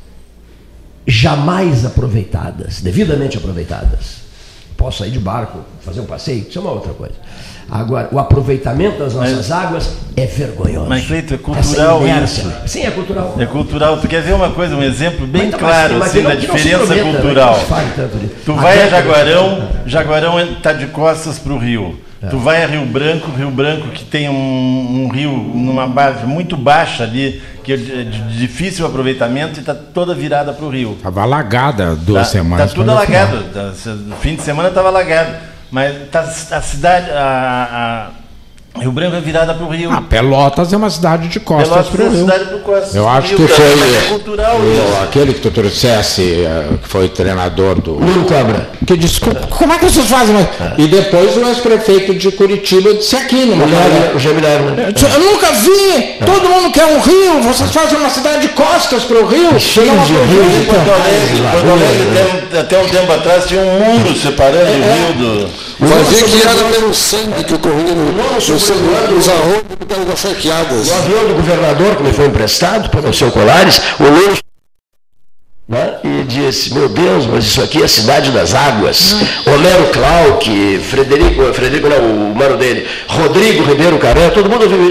Jamais aproveitadas, devidamente aproveitadas. Posso sair de barco, fazer um passeio, isso é uma outra coisa. Agora, o aproveitamento das nossas Mas- águas é vergonhoso. Mas, Cleito, é cultural Essa inércia. isso. Sim, é cultural. É cultural. Tu quer ver uma coisa, um exemplo bem Mas, então, claro mas- mas assim, que não- da que não se diferença prometa, né, cultural. que não se fale tanto disso. Tu vai a Até- Jaguarão, Jaguarão está de costas para o rio. Tu vai a Rio Branco, Rio Branco que tem um, um rio numa base muito baixa ali, que é de, de difícil aproveitamento e está toda virada para o rio. Estava alagada duas Tá, semanas. tá tudo quando eu fui lá. alagado. Tá, no fim de semana estava alagado. Mas tá, a cidade, a, a Rio Branco é virada para o rio. Ah, Pelotas é uma cidade de costas Pelotas para é o uma Rio. cidade pro costas Eu pro acho rio, que cara, foi mas é cultural o- isso. aquele que tu trouxesse, eh, que foi treinador do... Nuno Cobra. Que disse, "Co- como é que vocês fazem? E depois o ex-prefeito de Curitiba disse aqui numa O Gemilher, né? Eu nunca vi! Todo mundo quer um rio, vocês fazem uma cidade de costas para o rio. Cheio não de rios. aproveitam." Porto Alegre, Porto Alegre tem- até um tempo atrás tinha um muro separando o rio do. Fazia que era pelo sangue que corria no, no sangue, nos arrombos por causa das franqueadas. O avião do governador, que me foi emprestado para o seu Colares, o Nuno, né, e disse, meu Deus, mas isso aqui é a cidade das águas. Homero Clark, Frederico, Frederico não, o mano dele, Rodrigo Ribeiro Carré, todo mundo ouviu isso.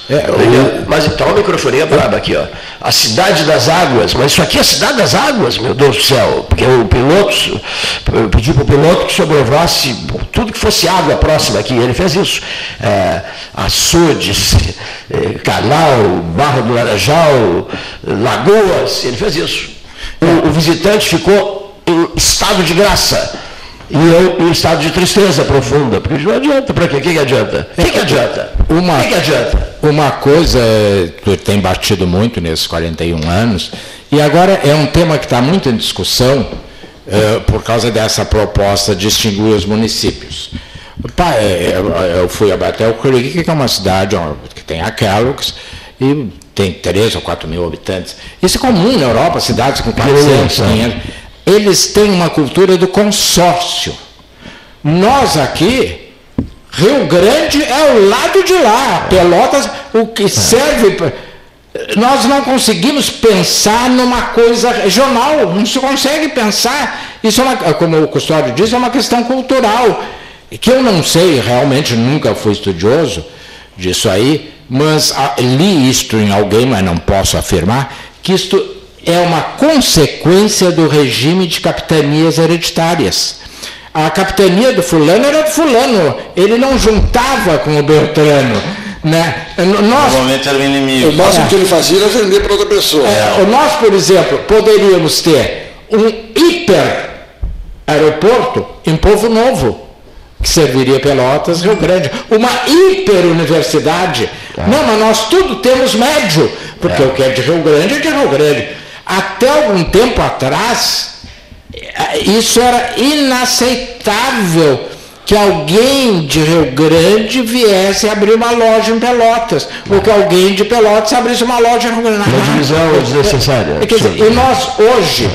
É, o... Mas então a microfonia braba aqui, ó. A cidade das águas, mas isso aqui é a cidade das águas, meu Deus do céu, porque o piloto, eu pedi para o piloto que sobrevoasse tudo que fosse água próxima aqui, ele fez isso. É, açudes, é, canal, Barra do Laranjal, lagoas, ele fez isso. O, o visitante ficou em estado de graça. E eu em estado de tristeza profunda, porque não adianta, para quê? O que, que adianta? O que, que adianta? Uma, que, que adianta? Uma coisa, tu tem batido muito nesses quarenta e um anos, e agora é um tema que está muito em discussão uh, por causa dessa proposta de extinguir os municípios. Pá, eu fui até o Curitiba, que é uma cidade que tem a Kellogg's, e tem três ou quatro mil habitantes. Isso é comum na Europa, cidades com quatrocentos, quinhentos. Eles têm uma cultura do consórcio. Nós aqui, Rio Grande é o lado de lá, Pelotas, o que serve para... Nós não conseguimos pensar numa coisa regional, não se consegue pensar. Isso é uma, como o Custódio disse, é uma questão cultural, que eu não sei, realmente nunca fui estudioso disso aí, mas li isto em alguém, mas não posso afirmar, que isto é uma consequência do regime de capitanias hereditárias. A capitania do fulano era do fulano, ele não juntava com o Beltrano. Né? Nós, Normalmente era o inimigo. O máximo é, que ele fazia era vender para outra pessoa. É, nós, por exemplo, poderíamos ter um hiper aeroporto em Povo Novo, que serviria Pelotas, Rio Grande. Uma hiperuniversidade. É. Não, mas nós tudo temos médio, porque é. o que é de Rio Grande é de Rio Grande. Até algum tempo atrás, isso era inaceitável, que alguém de Rio Grande viesse abrir uma loja em Pelotas, ou que alguém de Pelotas abrisse uma loja em Rio Grande. Uma divisão desnecessária. Quer dizer, e nós hoje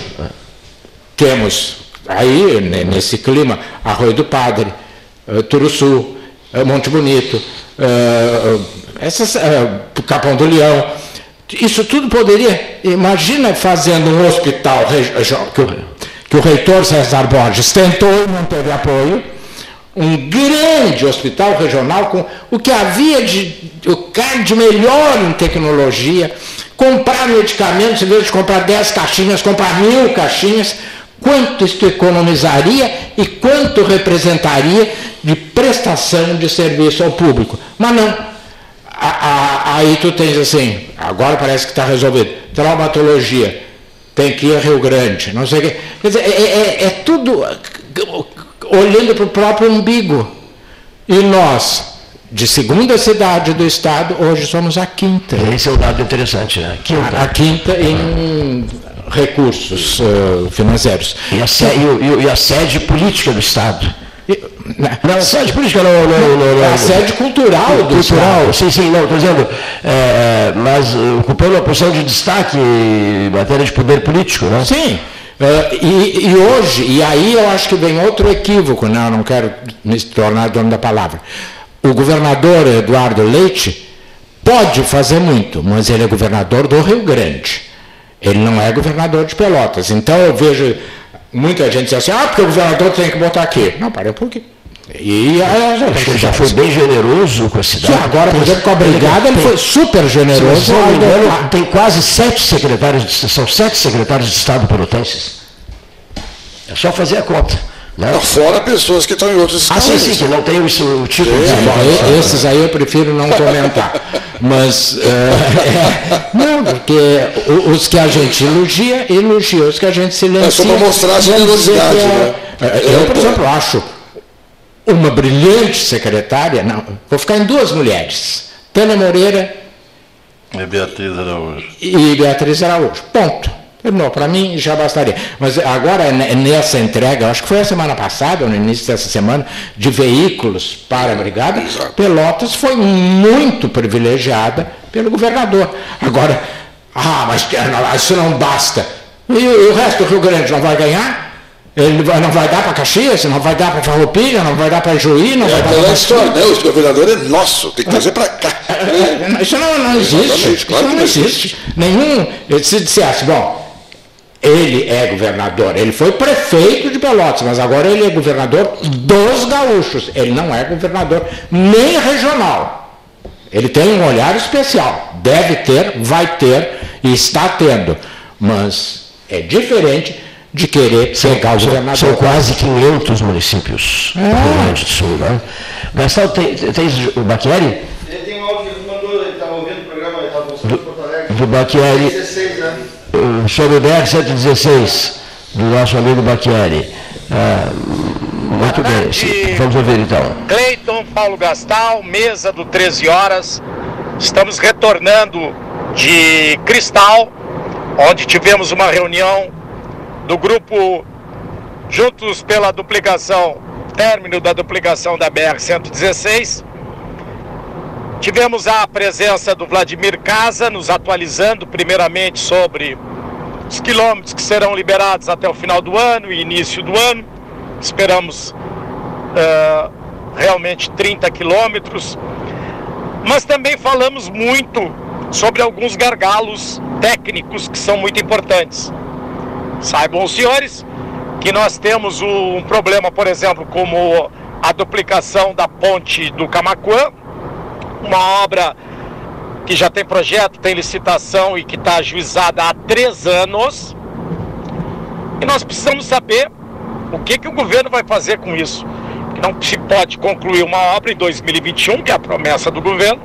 temos, aí nesse clima, Arroio do Padre, Turuçu, Monte Bonito, essas, Capão do Leão. Isso tudo poderia, imagina fazendo um hospital que o, que o reitor César Borges tentou e não teve apoio, um grande hospital regional com o que havia de, de melhor em tecnologia, comprar medicamentos, em vez de comprar dez caixinhas, comprar mil caixinhas, quanto isso economizaria e quanto representaria de prestação de serviço ao público. Mas não. Aí tu tens assim, agora parece que está resolvido, traumatologia, tem que ir a Rio Grande, não sei o quê. Quer dizer, é, é, é tudo olhando para o próprio umbigo. E nós, de segunda cidade do estado, hoje somos a quinta. Esse é o dado interessante, né? Quinta. A, a quinta em recursos uh, financeiros. E a, sede, e, e a sede política do estado. Não, a sede política não, não, não, não, é a sede cultural do cultural, sim, sim, não, estou dizendo, é, mas ocupando uma posição de destaque em matéria de poder político, né? Sim, uh, e, e hoje, e aí eu acho que vem outro equívoco, não, não quero me tornar dono da palavra. O governador Eduardo Leite pode fazer muito, mas ele é governador do Rio Grande, ele não é governador de Pelotas, então eu vejo... Muita gente diz assim, ah, porque o governador tem que botar aqui. Não, parei um pouquinho. E acho que ele já foi bem generoso com a cidade. Sim, agora, por exemplo, com a brigada, ele foi super generoso. Se não me engano, tem quase sete secretários, de, são sete secretários de Estado pelotenses. É só fazer a conta. Não, fora pessoas que estão em outros estados. Ah, sim, sim, que não tem o, o título. É, bom, esses aí eu prefiro não comentar. Mas, uh, é, não, porque os que a gente elogia, elogia. Os que a gente silencia... É só para mostrar a generosidade, né? Eu, por exemplo, acho uma brilhante secretária, não, vou ficar em duas mulheres, Tânia Moreira e Beatriz Araújo. E Beatriz Araújo, ponto. Não, para mim já bastaria. Mas agora, nessa entrega, acho que foi a semana passada, ou no início dessa semana, de veículos para a brigada, Exato. Pelotas foi muito privilegiada pelo governador. Agora, ah, mas isso não basta. E, e o resto do Rio Grande não vai ganhar? Ele não vai dar para Caxias, não vai dar para Farroupilha, não vai dar para Juí, não é vai dar para... É aquela história, né? O governador é nosso, tem que trazer para cá. É, isso não, não existe. Claro isso não existe. existe. Nenhum... Se dissesse, bom... Ele é governador, ele foi prefeito de Pelotas, mas agora ele é governador dos gaúchos. Ele não é governador nem regional. Ele tem um olhar especial, deve ter, vai ter e está tendo, mas é diferente de querer pegar o governador. São quase quinhentos municípios do Rio Grande do Sul, né? Gastão, tem, tens o Bacchieri? Ele tem um áudio que ele mandou, ele estava ouvindo o programa, ele estava mostrando em Porto Alegre. Do Bacchieri, dezesseis, né? sobre o D R cento e dezesseis, do nosso amigo Bacchieri. Ah, muito bem, sim. Vamos ouvir então. Cleiton, Paulo Gastal, mesa do treze horas. Estamos retornando de Cristal, onde tivemos uma reunião do grupo Juntos pela Duplicação, término da duplicação da B R cento e dezesseis. Tivemos a presença do Vladimir Casa, nos atualizando primeiramente sobre os quilômetros que serão liberados até o final do ano e início do ano. Esperamos uh, realmente trinta quilômetros. Mas também falamos muito sobre alguns gargalos técnicos que são muito importantes. Saibam os senhores que nós temos um problema, por exemplo, como a duplicação da ponte do Camaquã, uma obra que já tem projeto, tem licitação e que está ajuizada há três anos. E nós precisamos saber o que, que o governo vai fazer com isso. Porque não se pode concluir uma obra em dois mil e vinte e um, que é a promessa do governo,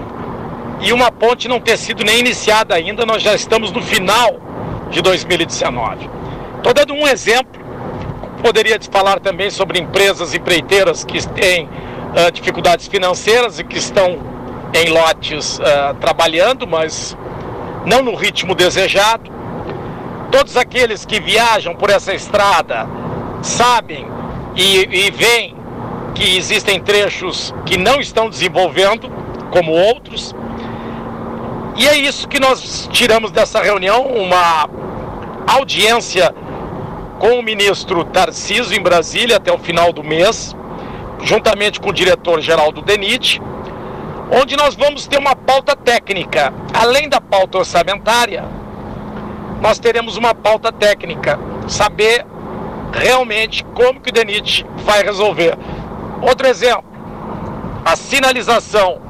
e uma ponte não ter sido nem iniciada ainda, nós já estamos no final de dois mil e dezenove. Estou dando um exemplo. Poderia falar também sobre empresas empreiteiras que têm uh, dificuldades financeiras e que estão em lotes uh, trabalhando, mas não no ritmo desejado. Todos aqueles que viajam por essa estrada sabem e, e veem que existem trechos que não estão desenvolvendo, como outros. E é isso que nós tiramos dessa reunião, uma audiência com o ministro Tarcísio em Brasília até o final do mês, juntamente com o diretor-geral do DENIT, onde nós vamos ter uma pauta técnica. Além da pauta orçamentária, nós teremos uma pauta técnica, saber realmente como que o DENIT vai resolver. Outro exemplo, a sinalização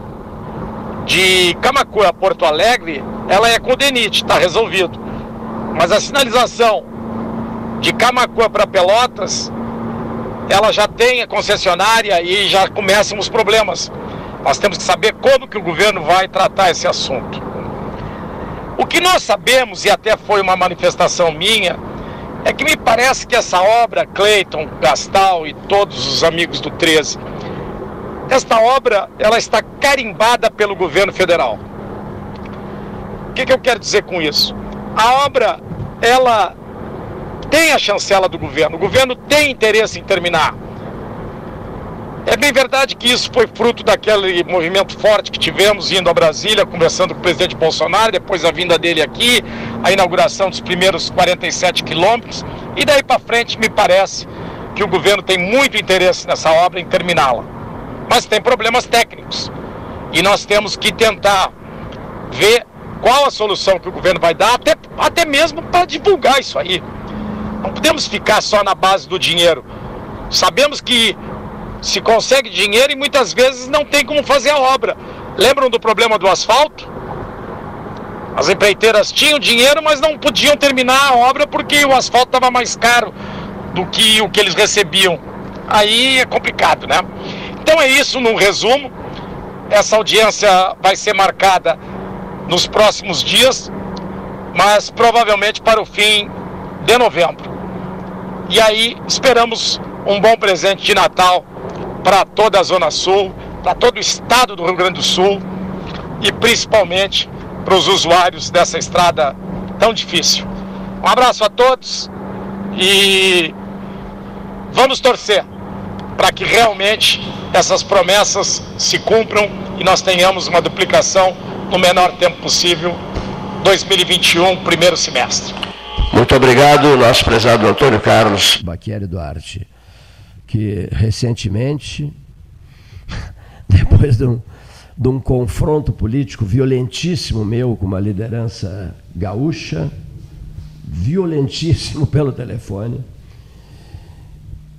de Camaquã a Porto Alegre, ela é com o DENIT, está resolvido. Mas a sinalização de Camaquã para Pelotas, ela já tem a concessionária e já começam os problemas. Nós temos que saber como que o governo vai tratar esse assunto. O que nós sabemos, e até foi uma manifestação minha, é que me parece que essa obra, Cleiton, Gastal e todos os amigos do treze, esta obra, ela está carimbada pelo governo federal. O que que eu quero dizer com isso? A obra, ela tem a chancela do governo, o governo tem interesse em terminar. É bem verdade que isso foi fruto daquele movimento forte que tivemos indo a Brasília, conversando com o presidente Bolsonaro, depois a vinda dele aqui, a inauguração dos primeiros quarenta e sete quilômetros, e daí para frente me parece que o governo tem muito interesse nessa obra, em terminá-la. Mas tem problemas técnicos, e nós temos que tentar ver qual a solução que o governo vai dar, até, até mesmo para divulgar isso aí. Não podemos ficar só na base do dinheiro. Sabemos que se consegue dinheiro e muitas vezes não tem como fazer a obra. Lembram do problema do asfalto? As empreiteiras tinham dinheiro, mas não podiam terminar a obra porque o asfalto estava mais caro do que o que eles recebiam. Aí é complicado, né? Então é isso, num resumo. Essa audiência vai ser marcada nos próximos dias, mas provavelmente para o fim de novembro. E aí esperamos um bom presente de Natal para toda a Zona Sul, para todo o estado do Rio Grande do Sul e principalmente para os usuários dessa estrada tão difícil. Um abraço a todos e vamos torcer para que realmente essas promessas se cumpram e nós tenhamos uma duplicação no menor tempo possível, dois mil e vinte e um, primeiro semestre. Muito obrigado, nosso prezado Antônio Carlos Bacchieri Duarte, que recentemente, depois de um, de um confronto político violentíssimo meu com uma liderança gaúcha, violentíssimo pelo telefone,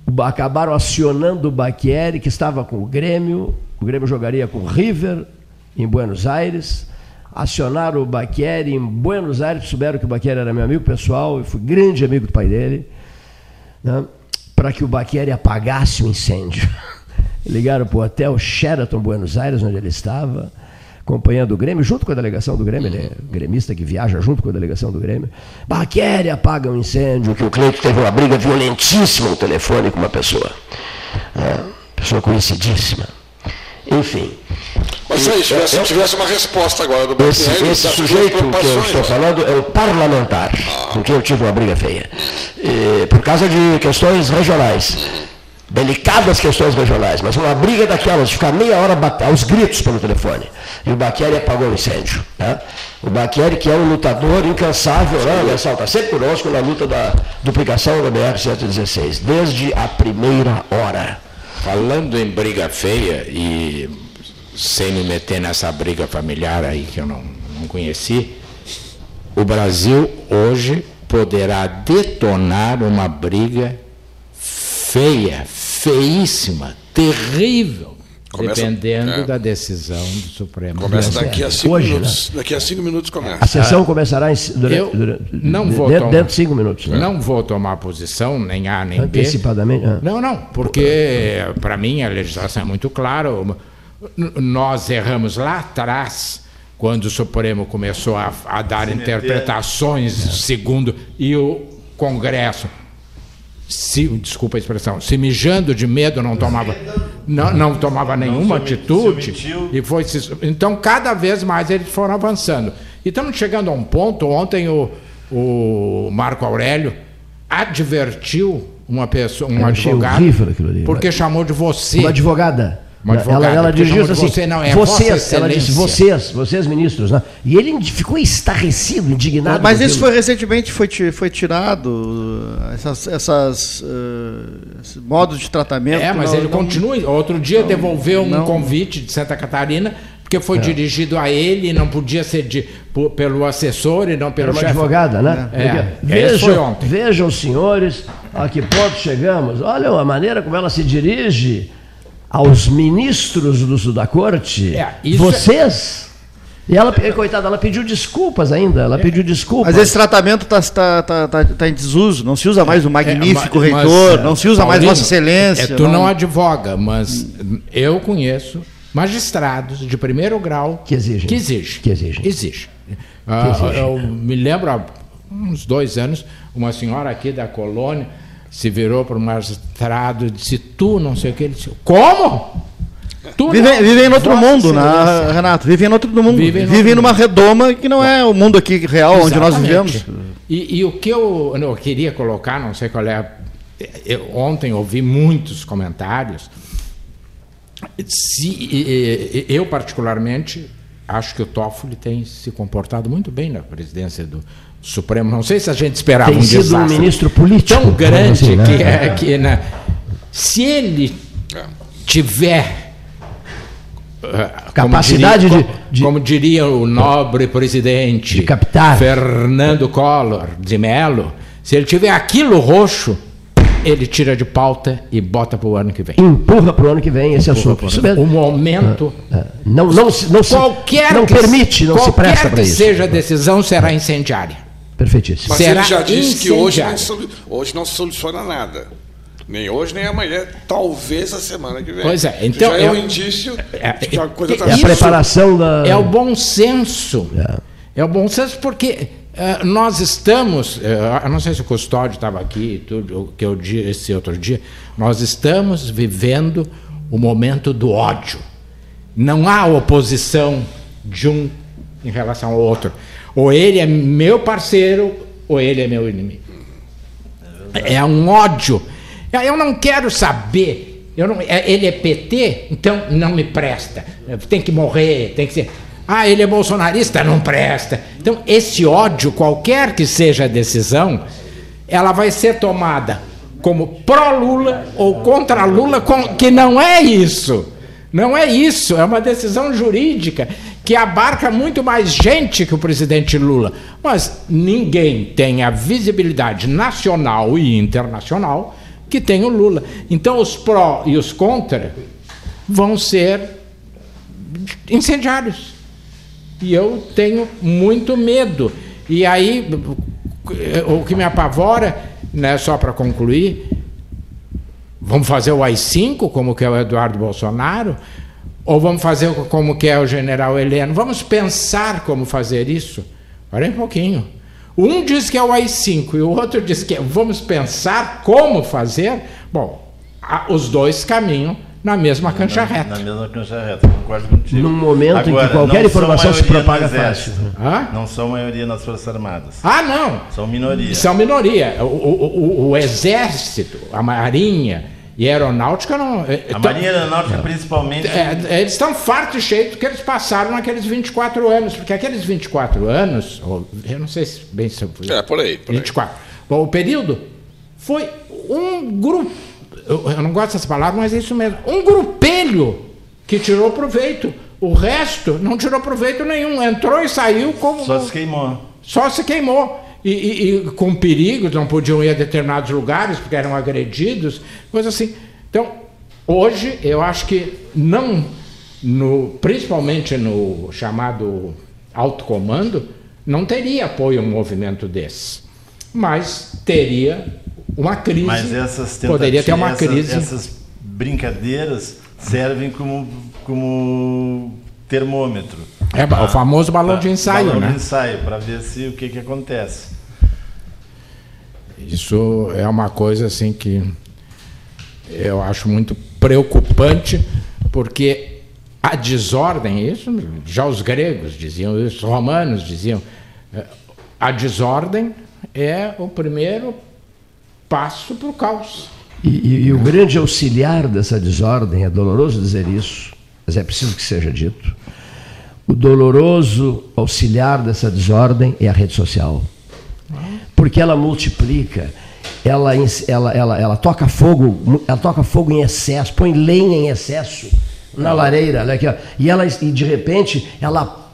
acabaram acionando o Bacchieri, que estava com o Grêmio, o Grêmio jogaria com o River, em Buenos Aires, acionaram o Baqueri em Buenos Aires, souberam que o Baqueri era meu amigo pessoal, eu fui grande amigo do pai dele, né, para que o Baqueri apagasse o incêndio. Ligaram para o hotel Sheraton Buenos Aires, onde ele estava, acompanhando o Grêmio, junto com a delegação do Grêmio, ele é gremista que viaja junto com a delegação do Grêmio. Baqueri apaga um incêndio, que o Cleito teve uma briga violentíssima no telefone com uma pessoa, é, pessoa conhecidíssima. Enfim. Mas aí, se tivesse, tivesse uma resposta agora do Baqueri... Esse, esse sujeito que eu estou falando é o parlamentar, ah. com quem eu tive uma briga feia, e, por causa de questões regionais. Delicadas questões regionais, mas uma briga daquelas, de ficar meia hora aos gritos pelo telefone. E o Baqueri apagou o incêndio. Né? O Baqueri, que é um lutador incansável, né, Marcelo? Está sempre conosco na luta da duplicação da B R cento e dezesseis, desde a primeira hora. Falando em briga feia, e sem me meter nessa briga familiar aí que eu não, não conheci, o Brasil hoje poderá detonar uma briga feia, feíssima, terrível, começa, dependendo é. da decisão do Supremo. Começa daqui a cinco Hoje, minutos. Né? Daqui a cinco minutos começa. A sessão começará em, durante, eu durante, não vou dentro, tomar, dentro de cinco minutos. Né? Não vou tomar posição, nem A nem B. Antecipadamente? Ah. Não, não, porque para mim a legislação é muito clara. Nós erramos lá atrás, quando o Supremo começou a, a dar Se interpretações meter. segundo, e o Congresso, Se, desculpa a expressão, se mijando de medo não tomava, não, não tomava nenhuma não atitude, e foi então cada vez mais eles foram avançando. E estamos chegando a um ponto. Ontem o, o Marco Aurélio advertiu uma pessoa, um advogado, porque chamou de você. Uma advogada. Uma advogada, ela ela dirigiu assim, você, não, é vocês, ela disse, vocês, vocês ministros, né? E ele ficou estarrecido, indignado. Mas isso foi recentemente, foi, foi tirado, essas, essas uh, esses modos de tratamento. É, mas não, ele não, continua. Outro dia não, devolveu um não, convite de Santa Catarina, porque foi é. dirigido a ele, e não podia ser de, por, pelo assessor e não pelo chefe. Uma advogada, né? É. É. Vejam, vejam, senhores, a que ponto chegamos. Olha a maneira como ela se dirige aos ministros do, da corte, é, vocês, é... e ela, coitada, ela pediu desculpas ainda, ela é. pediu desculpas. Mas esse tratamento está tá, tá, tá, tá em desuso, não se usa mais o magnífico é, mas, reitor, mas, não se usa Paulinho, mais Vossa Excelência. É, tu não, não advoga, mas eu conheço magistrados de primeiro grau que exigem. Que exigem. Que exigem. Exige. Ah, que exigem. Eu me lembro, há uns dois anos, uma senhora aqui da colônia se virou para o magistrado e disse, tu não sei o que, ele disse, como? Tu vivem, vivem em outro mundo, né, Renato? Vivem em outro mundo. Vivem, vivem numa redoma que não é o mundo aqui real. Exatamente. Onde nós vivemos. E, e o que eu, eu queria colocar, não sei qual é, eu, ontem ouvi muitos comentários, se, eu particularmente acho que o Toffoli tem se comportado muito bem na presidência do Supremo. Não sei se a gente esperava tem um sido desastre um ministro político tão grande assim, né? que é que né, se ele tiver uh, capacidade como diria, de, de como diria o nobre presidente de captar Fernando Collor de Mello, se ele tiver aquilo roxo, ele tira de pauta e bota para o ano que vem. Empurra para o ano que vem esse assunto. Isso mesmo. O momento... Ah, ah, não, não, não, qualquer não que, permite, não se presta para isso. Qualquer que seja a decisão, será incendiária. Perfeitíssimo. Mas será ele já disse que hoje não, hoje não soluciona nada. Nem hoje, nem amanhã. Talvez a semana que vem. Pois é. Então, já é, é um indício é, de que a coisa está... É a preparação da... É o bom senso. É, é o bom senso porque... Uh, nós estamos, uh, eu não sei se o Custódio estava aqui, tudo que eu disse outro dia, nós estamos vivendo o momento do ódio. Não há oposição de um em relação ao outro. Ou ele é meu parceiro, ou ele é meu inimigo. É um ódio. Eu não quero saber. Eu não, ele é P T, então não me presta. Tem que morrer, tem que ser... Ah, ele é bolsonarista, não presta. Então, esse ódio, qualquer que seja a decisão, ela vai ser tomada como pró-Lula ou contra Lula, que não é isso. Não é isso, é uma decisão jurídica que abarca muito mais gente que o presidente Lula. Mas ninguém tem a visibilidade nacional e internacional que tem o Lula. Então, os pró e os contra vão ser incendiários. E eu tenho muito medo. E aí, o que me apavora, né, só para concluir, vamos fazer o A I cinco, como que é o Eduardo Bolsonaro, ou vamos fazer como que é o general Heleno? Vamos pensar como fazer isso? Olha um pouquinho. Um diz que é o A I cinco e o outro diz que é, vamos pensar como fazer. Bom, a, os dois caminham na mesma cancha reta. Na mesma cancha reta, concordo contigo. Num momento Agora, em que qualquer informação se propaga fácil. Hã? Não são maioria nas Forças Armadas. Ah, não. São minoria. São minoria. O, o, o, o Exército, a Marinha e a Aeronáutica não... A Marinha e a Aeronáutica, não. principalmente... É, eles estão fartos e cheios do que eles passaram naqueles vinte e quatro anos, porque aqueles vinte e quatro anos, eu não sei se bem se eu fui... É, por aí, por vinte e quatro. Aí. Bom, o período foi um grupo, eu, eu não gosto dessa palavra, mas é isso mesmo, um grupelho que tirou proveito. O resto não tirou proveito nenhum, entrou e saiu como... Só se queimou. Só se queimou. E, e, e com perigos, não podiam ir a determinados lugares porque eram agredidos, coisa assim. Então, hoje, eu acho que não, no, principalmente no chamado alto comando, não teria apoio a um movimento desse. Mas teria uma crise. Mas essas poderia ter uma crise. Essas, essas brincadeiras servem como, como termômetro. É o famoso balão de ensaio, balão né? de ensaio, para ver se o que, que acontece. Isso é uma coisa assim que eu acho muito preocupante, porque a desordem, isso já os gregos diziam, os romanos diziam, a desordem é o primeiro passo para o caos. E, e, e o grande auxiliar dessa desordem, é doloroso dizer isso, mas é preciso que seja dito, o doloroso auxiliar dessa desordem é a rede social. Porque ela multiplica, ela, ela, ela, ela, toca fogo, ela toca fogo em excesso, põe lenha em excesso na lareira, olha aqui, ó, e, ela, e de repente ela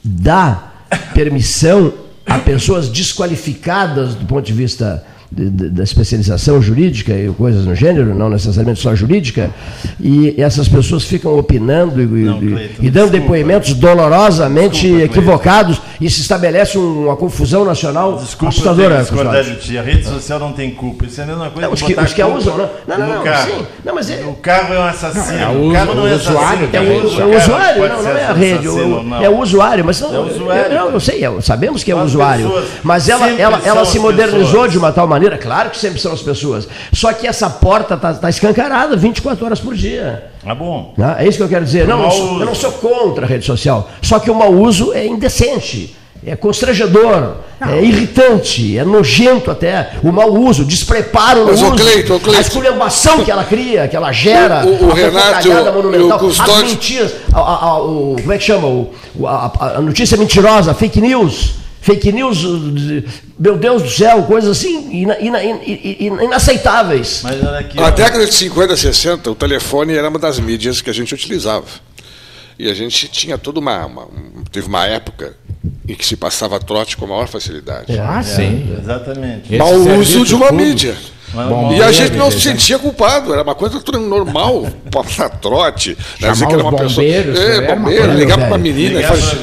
dá permissão a pessoas desqualificadas do ponto de vista de, de, da especialização jurídica e coisas no gênero, não necessariamente só jurídica, e essas pessoas ficam opinando e, não, Cleiton, e, e dando desculpa. depoimentos dolorosamente desculpa, equivocados, Cleiton. E se estabelece um, uma confusão nacional desculpa, assustadora. De ti. A rede social não tem culpa, isso é a mesma coisa não, que os que, os que a usam, não? Não, não, não, carro. Sim. Não, mas é... O carro é um assassino, não, é o, o carro não é usuário, assassino. É o, uso, é o usuário, não, não é a rede, assassino, não. é o usuário, mas não, é o usuário. Eu, eu sei, é, sabemos que é o As usuário, pessoas, mas ela, ela, ela se modernizou pessoas. de uma tal maneira, claro que sempre são as pessoas, só que essa porta está tá escancarada vinte e quatro horas por dia. Ah, bom. É isso que eu quero dizer. Não, não, eu não sou contra a rede social, só que o mau uso é indecente. É constrangedor, não. é irritante, é nojento até, o mau uso, o despreparo no Mas, uso, Cleiton, Cleiton. a esculhambação que ela cria, que ela gera, o, o, o a Renato monumental, o custódio... as mentiras, a, a, a, o, como é que chama, o, a, a notícia mentirosa, a fake news, fake news, meu Deus do céu, coisas assim ina, ina, ina, ina, inaceitáveis. Mas olha aqui, na década de cinquenta, sessenta, o telefone era uma das mídias que a gente utilizava. E a gente tinha toda uma, uma... Teve uma época em que se passava trote com a maior facilidade. Ah, é, sim. Exatamente. Mau uso de uma público. mídia. Bom, e a gente não se sentia culpado, era uma coisa normal, passar trote. Né? Chamar que era uma bombeiros, pessoa. É, bombeiro, ligar para uma menina e fazer.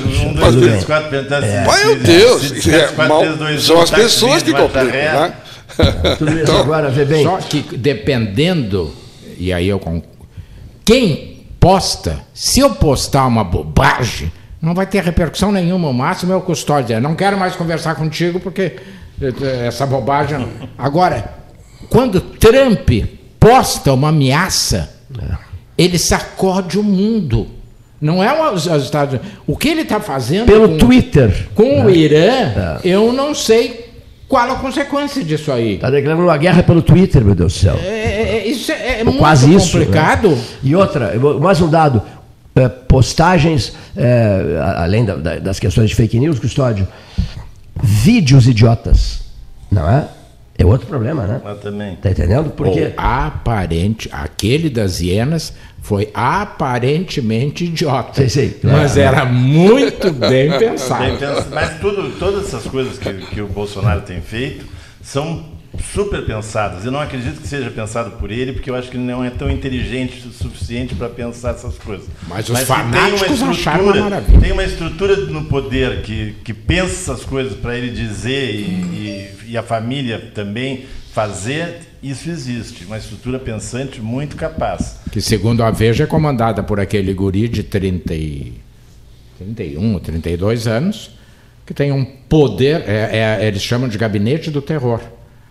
Meu Deus, é, mal, são as pessoas que complicam, né? Tudo isso então, agora, vê bem. Só que dependendo, e aí eu concordo, quem posta, se eu postar uma bobagem, não vai ter repercussão nenhuma, o máximo é o custódio. Não quero mais conversar contigo porque essa bobagem. Agora, quando Trump posta uma ameaça, é. ele sacode o mundo. Não é os, os Estados Unidos. O que ele está fazendo pelo com, Twitter com é. o Irã, é. eu não sei qual a consequência disso aí. Está declarando uma guerra pelo Twitter, meu Deus do céu. É, é, isso é, é muito quase complicado. Isso, né? E outra, mais um dado. Postagens, é, além da, das questões de fake news, Custódio, vídeos idiotas, não é? É outro problema, né? Eu também. Tá entendendo? Porque o aparente, aquele das hienas foi aparentemente idiota. Sei, sei, claro. Mas era muito bem pensado. Bem pensado. Mas tudo, todas essas coisas que, que o Bolsonaro tem feito são super pensadas. Eu não acredito que seja pensado por ele, porque eu acho que ele não é tão inteligente o suficiente para pensar essas coisas. Mas os fanáticos acharam uma maravilha. Tem uma estrutura no poder que, que pensa essas coisas para ele dizer e, e, e a família também fazer. Isso existe, uma estrutura pensante muito capaz. Que, segundo a Veja, é comandada por aquele guri de trinta e, trinta e um, trinta e dois anos, que tem um poder, é, é, eles chamam de gabinete do terror.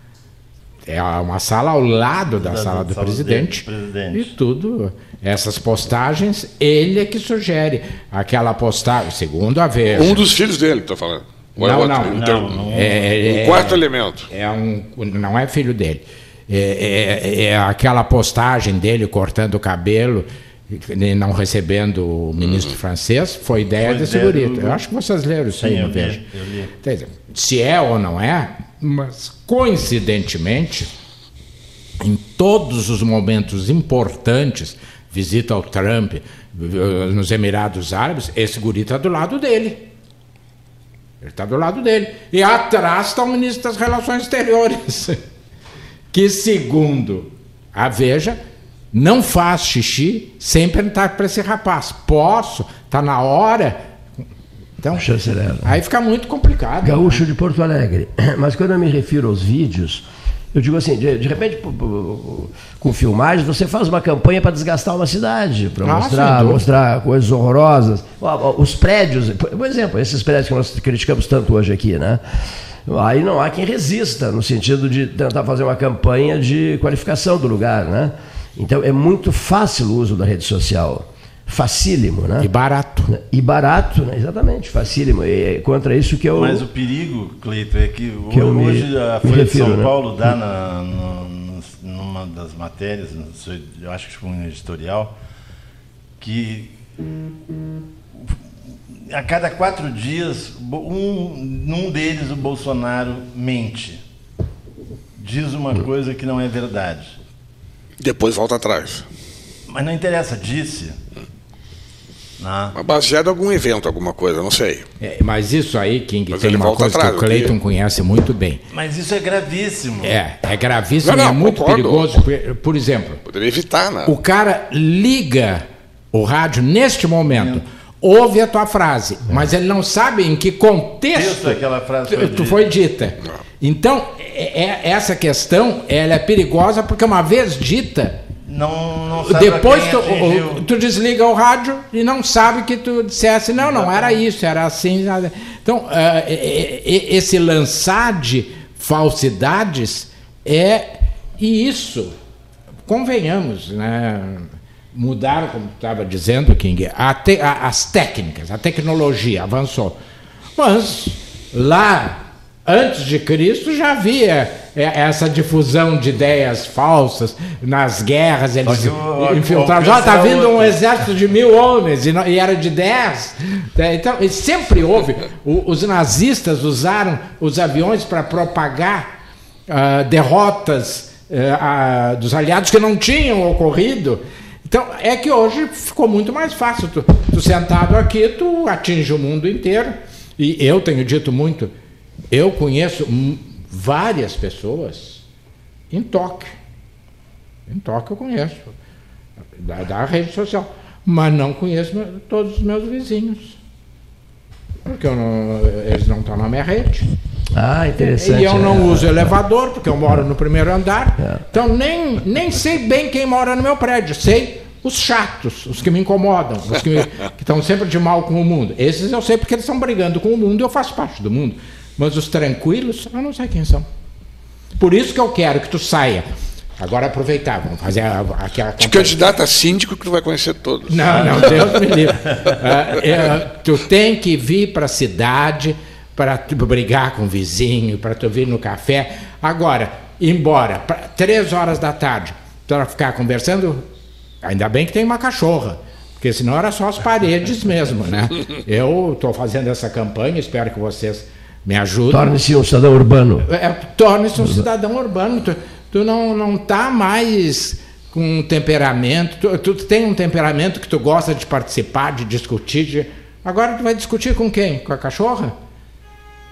É uma sala ao lado da, da sala do, do presidente, presidente. E tudo. Essas postagens, ele é que sugere. Aquela postagem, segundo a Veja. Um dos filhos dele, está falando. Não, não, não, então, não. É, um quarto é, elemento. É um, não é filho dele. É, é, é aquela postagem dele cortando o cabelo, não recebendo o ministro uhum. francês, foi ideia foi desse guri. Do... Eu acho que vocês leram isso. Sim, aí, eu li, eu li. Se é ou não é, mas coincidentemente, em todos os momentos importantes, visita ao Trump nos Emirados Árabes, esse guri está do lado dele. Ele está do lado dele. E atrás está o ministro das Relações Exteriores, que, segundo a Veja, não faz xixi sem perguntar para esse rapaz. Posso? Está na hora? Então, aí fica muito complicado. Gaúcho, né? De Porto Alegre. Mas quando eu me refiro aos vídeos, eu digo assim, de, de repente, com filmagens, você faz uma campanha para desgastar uma cidade, para ah, mostrar, mostrar coisas horrorosas. Os prédios, por exemplo, esses prédios que nós criticamos tanto hoje aqui, né? Aí não há quem resista, no sentido de tentar fazer uma campanha de qualificação do lugar, né? Então é muito fácil o uso da rede social. Facílimo, né? E barato. E barato, né? Exatamente, facílimo. E é contra isso que eu... Mas o perigo, Cleito, é que, que hoje me, a Folha refiro, de São né? Paulo dá na, no, numa das matérias, eu acho que foi um editorial, que a cada quatro dias, um, num deles o Bolsonaro mente. Diz uma coisa que não é verdade. Depois volta atrás. Mas não interessa, disse... Não. Baseado em algum evento, alguma coisa, não sei. É, mas isso aí, King, mas tem uma coisa atrás, que o Cleiton conhece muito bem. Mas isso é gravíssimo. É, é gravíssimo não, não, e é muito concordo. perigoso. Por, por exemplo, poderia evitar, né? O cara liga o rádio neste momento, ouve a tua frase, é. mas ele não sabe em que contexto aquela frase foi tu dita. foi dita. Não. Então, é, é, essa questão ela é perigosa porque uma vez dita... Não, não sabe depois tu, o, tu desliga o rádio e não sabe que tu dissesse, não, não, era isso, era assim. Então, uh, esse lançar de falsidades é... E isso, convenhamos, né? Mudaram, como tu estava dizendo, King, a te, a, as técnicas, a tecnologia avançou. Mas lá... Antes de Cristo já havia essa difusão de ideias falsas nas guerras, eles infiltravam. Ah, está vindo um exército de mil homens e, não, e era de dez. Então, sempre houve. Os nazistas usaram os aviões para propagar uh, derrotas uh, uh, dos aliados que não tinham ocorrido. Então, é que hoje ficou muito mais fácil. Tu, tu sentado aqui, tu atinge o mundo inteiro. E eu tenho dito muito... Eu conheço várias pessoas em Tóquio. Em Tóquio eu conheço, da, da rede social. Mas não conheço todos os meus vizinhos. Porque eu não, eles não estão na minha rede. Ah, interessante. E eu não é, uso é, elevador, porque eu moro no primeiro andar. É. Então nem, nem sei bem quem mora no meu prédio. Sei os chatos, os que me incomodam, os que, me, que estão sempre de mal com o mundo. Esses eu sei porque eles estão brigando com o mundo e eu faço parte do mundo. Mas os tranquilos, eu não sei quem são. Por isso que eu quero que tu saia. Agora aproveitar, vamos fazer aquela... De candidato a síndico que tu vai conhecer todos. Não, não, Deus me livre. Uh, é, tu tem que vir para a cidade para brigar com o vizinho, para tu vir no café. Agora, embora, pra, três horas da tarde, para ficar conversando, ainda bem que tem uma cachorra. Porque senão era só as paredes mesmo, né? Eu estou fazendo essa campanha, espero que vocês... me ajuda. Torne-se um cidadão urbano. É, Torne-se um cidadão urbano. Tu, tu não não está mais com um temperamento. Tu, tu tem um temperamento que tu gosta de participar, de discutir. De... Agora tu vai discutir com quem? Com a cachorra?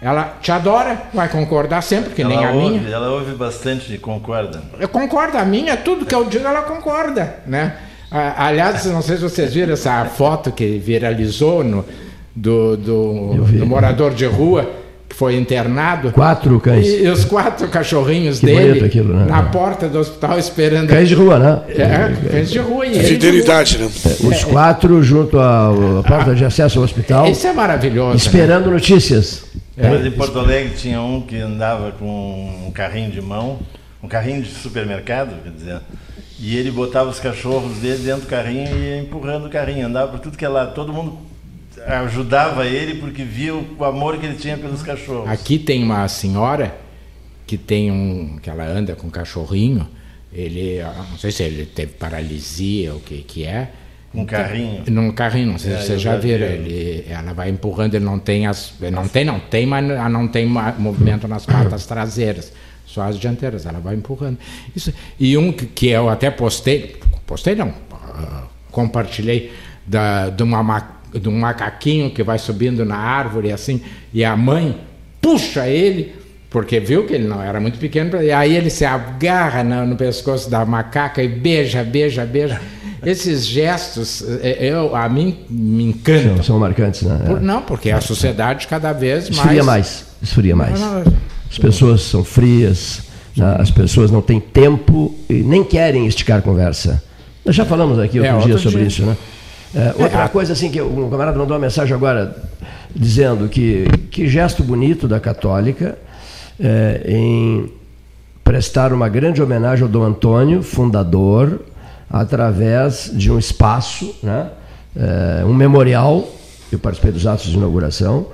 Ela te adora, vai concordar sempre, que ela nem a ouve, minha. Ela ouve bastante e concorda. Eu concordo, a minha, tudo que eu digo, ela concorda, né? Aliás, não sei se vocês viram essa foto que viralizou no, do, do, do morador de rua, que foi internado. Quatro cães. E, e os quatro cachorrinhos que dele aquilo, né? na porta do hospital esperando. Cães de rua, né? É, cães de rua. E fidelidade, né? Os quatro junto à porta de acesso ao hospital. Isso é maravilhoso. Esperando, né? Notícias. Depois, em Porto Alegre tinha um que andava com um carrinho de mão, um carrinho de supermercado, quer dizer, e ele botava os cachorros dele dentro do carrinho e ia empurrando o carrinho, andava por tudo que é lá, todo mundo ajudava ele porque via o amor que ele tinha pelos cachorros. Aqui tem uma senhora que tem um, que ela anda com um cachorrinho, ele, não sei se ele teve paralisia ou o que que é. Um carrinho. Num carrinho, não sei É, se vocês já viram. Ele, ela vai empurrando, ele não tem as. Não tem, não tem, mas não tem movimento nas patas traseiras, só as dianteiras, ela vai empurrando. Isso, e um que, que eu até postei, postei não, uh, compartilhei, da, de, uma, de um macaquinho que vai subindo na árvore assim, e a mãe puxa ele, porque viu que ele não era muito pequeno, e aí ele se agarra no, no pescoço da macaca e beija, beija, beija. Esses gestos, eu, a mim, me encantam. São, são marcantes, né? Por, não, porque a sociedade cada vez mais... Esfria mais, esfria mais. Não, não, As pessoas são frias, né? As pessoas não têm tempo e nem querem esticar conversa. Nós já falamos aqui outro, é, dia outro sobre dia. isso, né? É, outra É, coisa assim, que um camarada mandou uma mensagem agora, dizendo que, que gesto bonito da Católica é, em prestar uma grande homenagem ao Dom Antônio, fundador, através de um espaço, né, é, um memorial. Eu participei dos atos de inauguração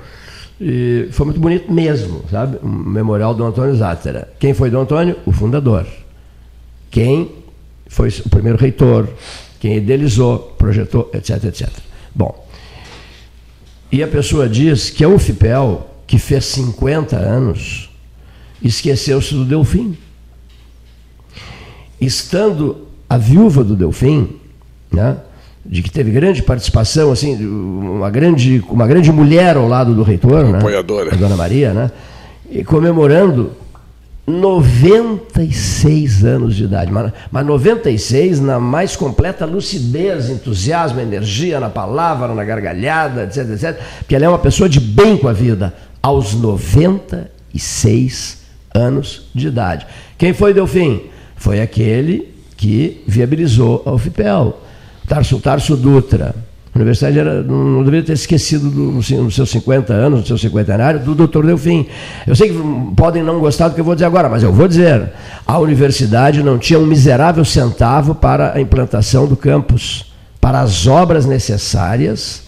e foi muito bonito mesmo, sabe? Um memorial do Antônio Zátera. Quem foi Dom Antônio? O fundador. Quem foi o primeiro reitor, quem idealizou, projetou, etc, etcétera. Bom, e a pessoa diz que a UFPEL, que fez cinquenta anos, esqueceu-se do Delfim. Estando a viúva do Delfim, né, de que teve grande participação, assim, uma grande, uma grande mulher ao lado do reitor, né, apoiadora, a Dona Maria, né, e comemorando noventa e seis anos de idade, mas, mas noventa e seis na mais completa lucidez, entusiasmo, energia na palavra, na gargalhada, etc, etcétera, porque ela é uma pessoa de bem com a vida, aos noventa e seis anos de idade. Quem foi Delfim? Foi aquele que viabilizou a UFPEL, Tarso, Tarso Dutra. A universidade era, não deveria ter esquecido do, nos seus cinquenta anos, no seu cinquentenário, do doutor Delfim. Eu sei que podem não gostar do que eu vou dizer agora, mas eu vou dizer. A universidade não tinha um miserável centavo para a implantação do campus, para as obras necessárias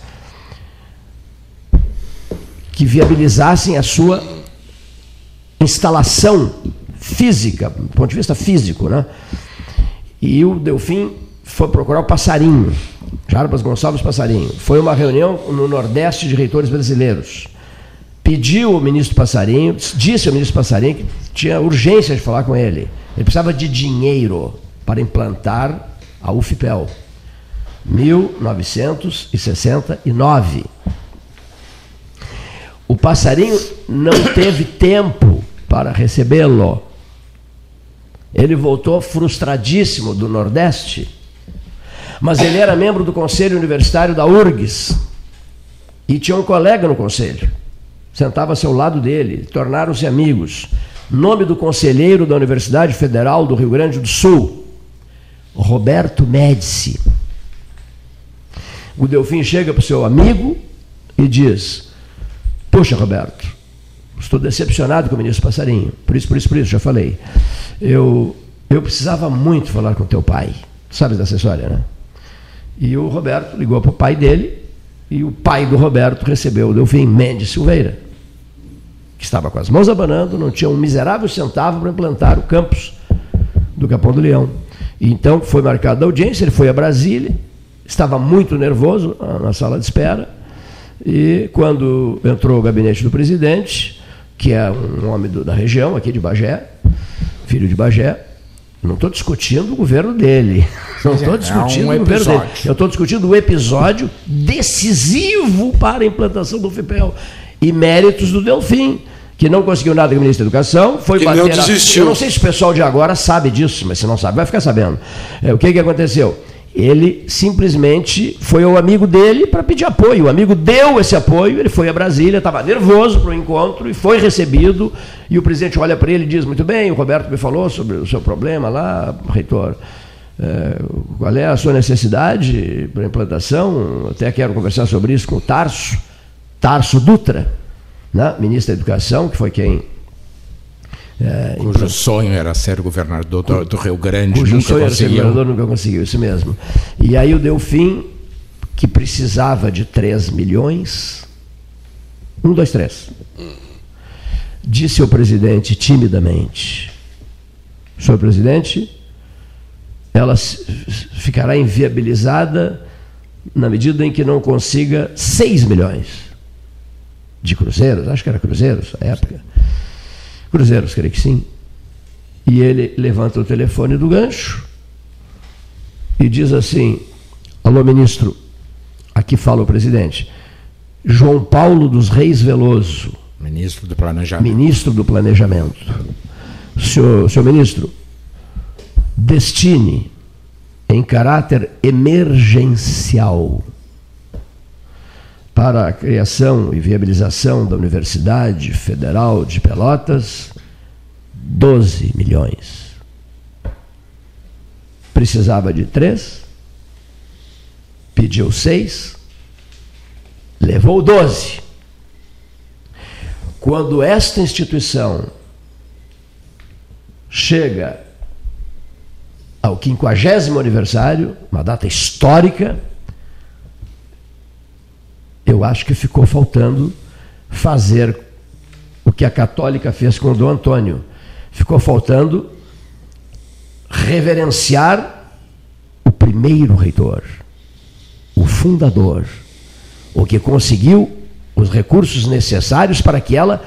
que viabilizassem a sua instalação física, do ponto de vista físico, né? E o Delfim foi procurar o Passarinho, Jarbas Gonçalves Passarinho. Foi uma reunião no Nordeste de reitores brasileiros. Pediu ao ministro Passarinho, disse ao ministro Passarinho que tinha urgência de falar com ele. Ele precisava de dinheiro para implantar a UFPEL. mil novecentos e sessenta e nove. O Passarinho não teve tempo para recebê-lo. Ele voltou frustradíssimo do Nordeste, mas ele era membro do Conselho Universitário da U R G S e tinha um colega no conselho, sentava-se ao lado dele, tornaram-se amigos. Nome do conselheiro da Universidade Federal do Rio Grande do Sul, Roberto Médici. O Delfim chega para o seu amigo e diz: "Poxa, Roberto, estou decepcionado com o ministro Passarinho, por isso, por isso, por isso, já falei. Eu, eu precisava muito falar com teu pai." Sabe dessa história, né? E o Roberto ligou para o pai dele, e o pai do Roberto recebeu o Delfim, Mendes Silveira, que estava com as mãos abanando, não tinha um miserável centavo para implantar o campus do Capão do Leão. E então foi marcada a audiência, ele foi a Brasília, estava muito nervoso na sala de espera, e quando entrou o gabinete do presidente, que é um homem do, da região, aqui de Bagé, filho de Bagé, não estou discutindo o governo dele, não estou discutindo é um o governo episódio. dele, eu estou discutindo o episódio decisivo para a implantação do UFPEL e méritos do Delfim, que não conseguiu nada com o ministro da Educação, foi que bater... não a... desistiu. Eu não sei se o pessoal de agora sabe disso, mas se não sabe, vai ficar sabendo. É, o que, que aconteceu? Ele simplesmente foi ao amigo dele para pedir apoio. O amigo deu esse apoio, ele foi a Brasília, estava nervoso para o encontro e foi recebido. E o presidente olha para ele e diz, muito bem, o Roberto me falou sobre o seu problema lá, reitor. É, qual é a sua necessidade para implantação? Até quero conversar sobre isso com o Tarso, Tarso Dutra, né? Ministro da Educação, que foi quem... É, cujo implant... sonho era ser governador do, do Rio Grande, cujo nunca sonho conseguiu. Era ser governador, nunca conseguiu, isso mesmo. E aí o Delfim, que precisava de três milhões, um, dois, três, disse ao presidente timidamente, senhor presidente, ela ficará inviabilizada na medida em que não consiga seis milhões de cruzeiros, acho que era cruzeiros na época, cruzeiros, creio que sim. E ele levanta o telefone do gancho e diz assim, alô ministro, aqui fala o presidente, João Paulo dos Reis Veloso, ministro do Planejamento. Ministro do Planejamento. Senhor, senhor ministro, destine em caráter emergencial para a criação e viabilização da Universidade Federal de Pelotas, doze milhões. Precisava de três, pediu seis, levou doze. Quando esta instituição chega ao quinquagésimo aniversário, uma data histórica, eu acho que ficou faltando fazer o que a Católica fez com o Dom Antônio. Ficou faltando reverenciar o primeiro reitor, o fundador, o que conseguiu os recursos necessários para que ela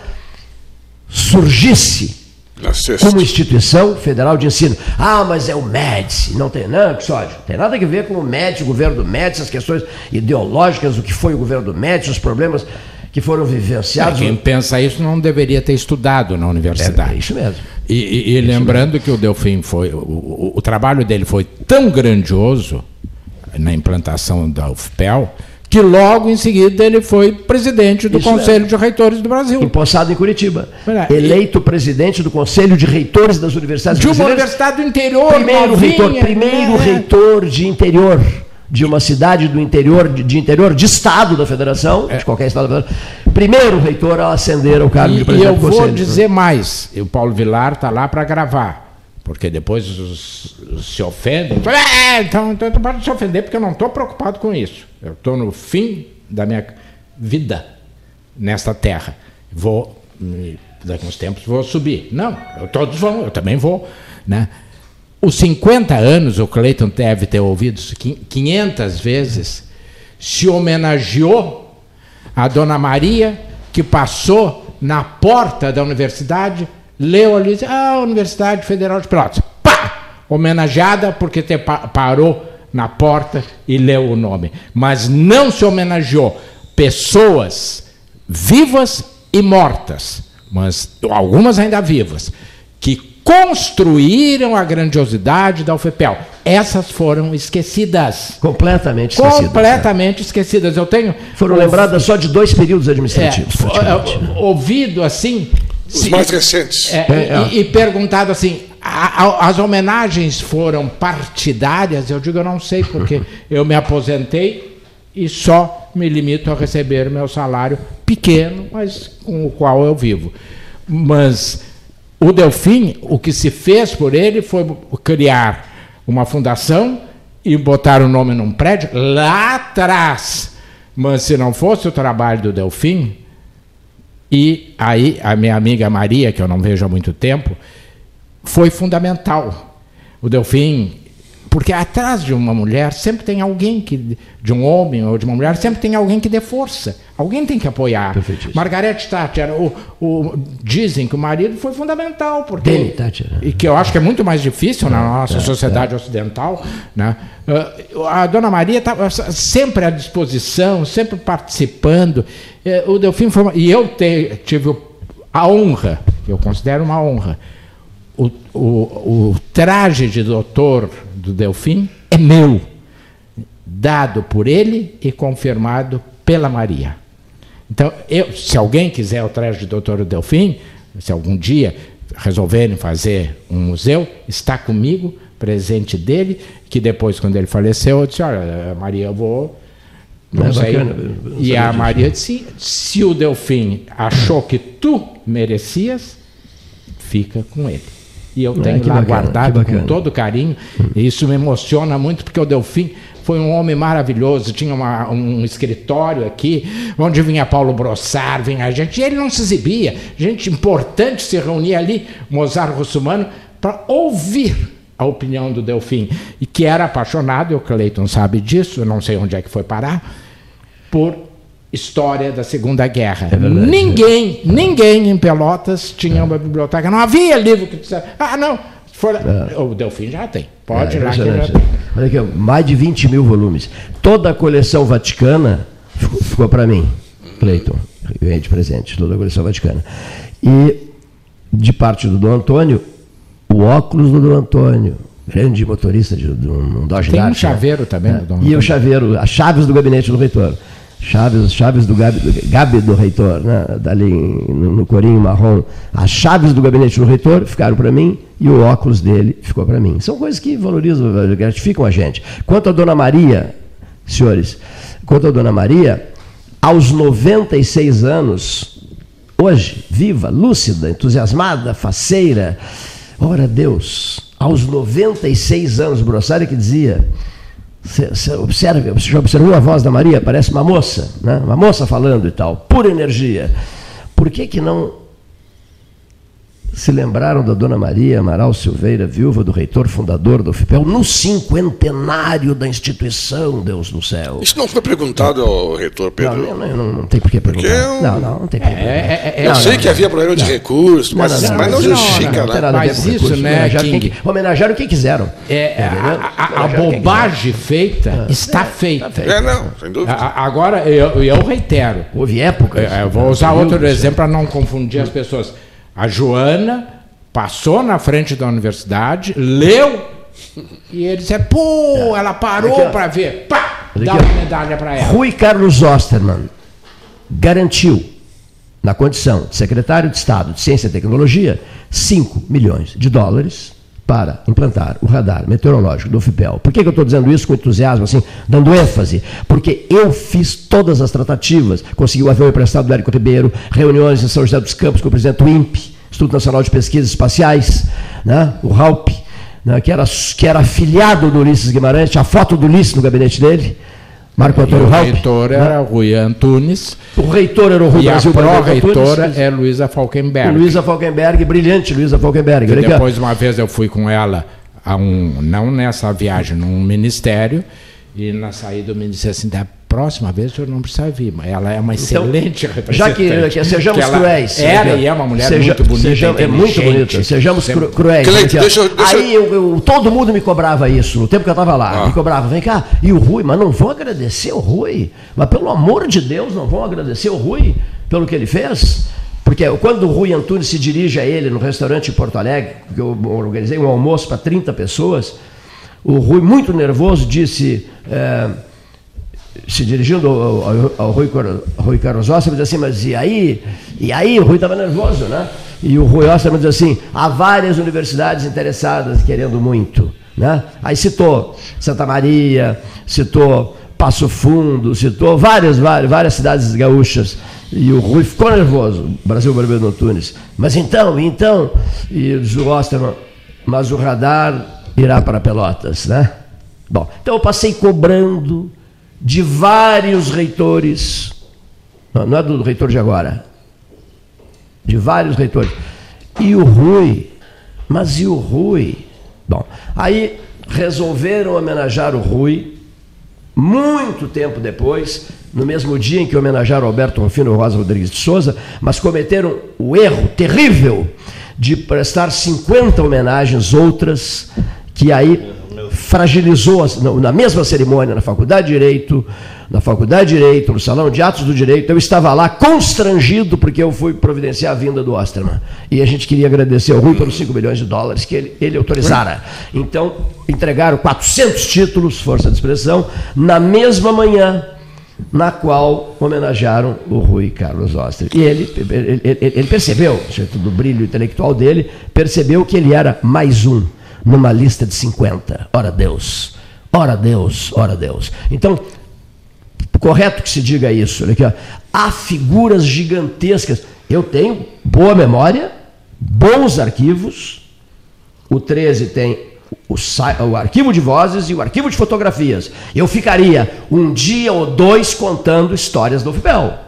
surgisse como instituição federal de ensino. Ah, mas é o Médici. Não tem, não, Xódio, tem nada a ver com o Médici, o governo do Médici, as questões ideológicas, o que foi o governo do Médici, os problemas que foram vivenciados. É, quem pensa isso não deveria ter estudado na universidade. É, é isso mesmo. E, e, e lembrando mesmo. Que o Delfim foi, o, o, o trabalho dele foi tão grandioso na implantação da U F P E L, que logo em seguida ele foi presidente do Isso Conselho mesmo. de Reitores do Brasil. Empossado em Curitiba. É. Eleito e... presidente do Conselho de Reitores das Universidades de Brasileiras. De uma universidade do interior. Primeiro, novinha, reitor, primeiro é. reitor de interior, de uma cidade do interior, de, de interior, de estado da federação, é. de qualquer estado da federação. Primeiro reitor a ascender ao cargo e, de presidente do Conselho. E eu vou dizer mais, o Paulo Vilar está lá para gravar. Porque depois os, os se ofendem. É, então, então tu pode se ofender, porque eu não estou preocupado com isso. Eu estou no fim da minha vida nesta terra. Vou, daqui a uns tempos, vou subir. Não, eu, todos vão, eu também vou. Né? Os cinquenta anos, o Cleiton deve ter ouvido quinhentas vezes, se homenageou a Dona Maria, que passou na porta da universidade, leu ali, ah, Universidade Federal de Pelotas. Pá! Homenageada porque te parou na porta e leu o nome. Mas não se homenageou pessoas vivas e mortas, mas algumas ainda vivas, que construíram a grandiosidade da U F P E L. Essas foram esquecidas. Completamente esquecidas. Completamente é. esquecidas. Eu tenho... Foram ouvido, lembradas só de dois períodos administrativos. É, ouvido assim... Os se, mais recentes. É, é, e, e perguntado assim, a, a, as homenagens foram partidárias? Eu digo, eu não sei, porque eu me aposentei e só me limito a receber meu salário pequeno, mas com o qual eu vivo. Mas o Delfim, o que se fez por ele foi criar uma fundação e botar o nome num prédio lá atrás. Mas se não fosse o trabalho do Delfim... E aí, a minha amiga Maria, que eu não vejo há muito tempo, foi fundamental. O Delfim, porque atrás de uma mulher sempre tem alguém que, de um homem ou de uma mulher, sempre tem alguém que dê força. Alguém tem que apoiar. Margaret Thatcher, o, o, dizem que o marido foi fundamental, porque Dele, Thatcher. E que eu acho que é muito mais difícil na nossa é, sociedade é. ocidental, né? A Dona Maria estava sempre à disposição, sempre participando. O Delfim foi, e eu te, tive a honra, eu considero uma honra, o, o, o traje de doutor do Delfim é meu, dado por ele e confirmado pela Maria. Então, eu, se alguém quiser o traje de doutor do Delfim, se algum dia resolverem fazer um museu, está comigo, presente dele, que depois, quando ele faleceu, eu disse, olha, Maria, eu vou... Não é sei. Bacana, e a Maria disse, se o Delfim achou que tu merecias, fica com ele. E eu tenho ah, lá bacana, guardado com todo carinho, e isso me emociona muito, porque o Delfim foi um homem maravilhoso, tinha uma, um escritório aqui, onde vinha Paulo Brossard, vinha gente, e ele não se exibia, gente importante se reunia ali, Mozart Russumano, para ouvir a opinião do Delfim, e que era apaixonado, e o Cleiton sabe disso, eu não sei onde é que foi parar, por história da Segunda Guerra. É verdade, ninguém, é. ninguém em Pelotas tinha uma biblioteca, não havia livro que dissesse, ah, não, for... é. o Delfim já tem, pode é, ir lá que já tem. Olha aqui, mais de vinte mil volumes. Toda a coleção vaticana ficou, ficou para mim, Cleiton, ganhei de presente, toda a coleção vaticana. E, de parte do Dom Antônio, o óculos do Dom Antônio, grande motorista de, de um Dodge Dart. Tem um chaveiro né? também, é. do Dom E Antônio. o chaveiro, as chaves do gabinete do reitor. Chaves, chaves do Gabi do, Gabi do reitor, né? Dali no, no corinho marrom. As chaves do gabinete do reitor ficaram para mim e o óculos dele ficou para mim. São coisas que valorizam, gratificam a gente. Quanto a Dona Maria, senhores, quanto a Dona Maria, aos noventa e seis anos, hoje, viva, lúcida, entusiasmada, faceira, ora Deus, aos noventa e seis anos, Brossard que dizia... Você observa, você já observou a voz da Maria? Parece uma moça, né? Uma moça falando e tal, pura energia. Por que que não se lembraram da Dona Maria Amaral Silveira, viúva do reitor fundador do U F P E L, no cinquentenário da instituição, Deus do céu? Isso não foi perguntado ao reitor Pedro? Não, não, não, não tem por que perguntar. Eu... Não, não, não tem por que perguntar. É, é, é, eu não, sei não, que havia problema de não. recursos, mas não, não, mas não, não justifica, não, não, não, né? Mas isso, recurso, né, homenagearam King? Quem, homenagearam quem quiseram. É, a, a, a bobagem feita é, está é, feita. Tá é, não, sem dúvida. A, agora, eu, eu reitero. Houve épocas. Eu, eu vou usar outro exemplo para não confundir as pessoas. A Joana passou na frente da universidade, leu, e ele disse, pô, ela parou para ver, pá, dá uma medalha para ela. Rui Carlos Osterman garantiu, na condição de secretário de Estado de Ciência e Tecnologia, cinco milhões de dólares para implantar o radar meteorológico do U F P E L. Por que que eu estou dizendo isso com entusiasmo, assim, dando ênfase? Porque eu fiz todas as tratativas, consegui o avião emprestado do Érico Ribeiro, reuniões em São José dos Campos com o presidente do INPE, Instituto Nacional de Pesquisas Espaciais, né, o RAUP, né, que, era, que era afiliado do Ulisses Guimarães, tinha a foto do Ulisses no gabinete dele, Marco Antônio Raup. O reitor né? era Rui Antunes. O reitor era o Rui e Brasil. E a pró-reitora é Luísa Falkenberg. Luísa Falkenberg, brilhante Luísa Falkenberg. E depois, uma vez, eu fui com ela, a um, não nessa viagem, num ministério, e na saída me disse assim, da próxima vez o senhor não precisa vir, mas ela é uma excelente então, representante. Já que, que sejamos que cruéis. Era e é uma mulher seja, muito bonita, seja, é muito bonita. Sejamos cru, cruéis. Cleito, deixa, deixa Aí eu, eu, todo mundo me cobrava isso, no tempo que eu estava lá. Ah. Me cobrava, vem cá, e o Rui, mas não vão agradecer o Rui? Mas pelo amor de Deus, não vão agradecer o Rui pelo que ele fez? Porque quando o Rui Antunes se dirige a ele no restaurante em Porto Alegre, que eu organizei um almoço para trinta pessoas, o Rui, muito nervoso, disse... É, se dirigindo ao, ao, ao Rui, Rui Carlos Osterman, diz assim, mas e aí? E aí? O Rui estava nervoso, né? E o Rui Osterman diz assim, há várias universidades interessadas querendo muito, né? Aí citou Santa Maria, citou Passo Fundo, citou várias, várias, várias cidades gaúchas. E o Rui ficou nervoso, Brasil Barbeiro Antunes. Mas então, então, e diz o Osterman, mas o radar irá para Pelotas, né? Bom, então eu passei cobrando de vários reitores, não, não é do reitor de agora, de vários reitores, e o Rui, mas e o Rui? Bom, aí resolveram homenagear o Rui, muito tempo depois, no mesmo dia em que homenagearam Alberto Rufino e Rosa Rodrigues de Souza, mas cometeram o erro terrível de prestar cinquenta homenagens outras, que aí fragilizou, as, na mesma cerimônia, na Faculdade de Direito, na Faculdade de Direito, no Salão de Atos do Direito, eu estava lá constrangido porque eu fui providenciar a vinda do Osterman. E a gente queria agradecer ao Rui pelos cinco milhões de dólares que ele, ele autorizara. Então, entregaram quatrocentos títulos, força de expressão, na mesma manhã na qual homenagearam o Rui Carlos Osterman. E ele, ele, ele, ele percebeu, do brilho intelectual dele, percebeu que ele era mais um numa lista de cinquenta. Ora Deus, ora Deus, ora Deus. Então, correto que se diga isso. Olha aqui, ó. Há figuras gigantescas. Eu tenho boa memória, bons arquivos. O treze tem o, o arquivo de vozes e o arquivo de fotografias. Eu ficaria um dia ou dois contando histórias do F I P E L.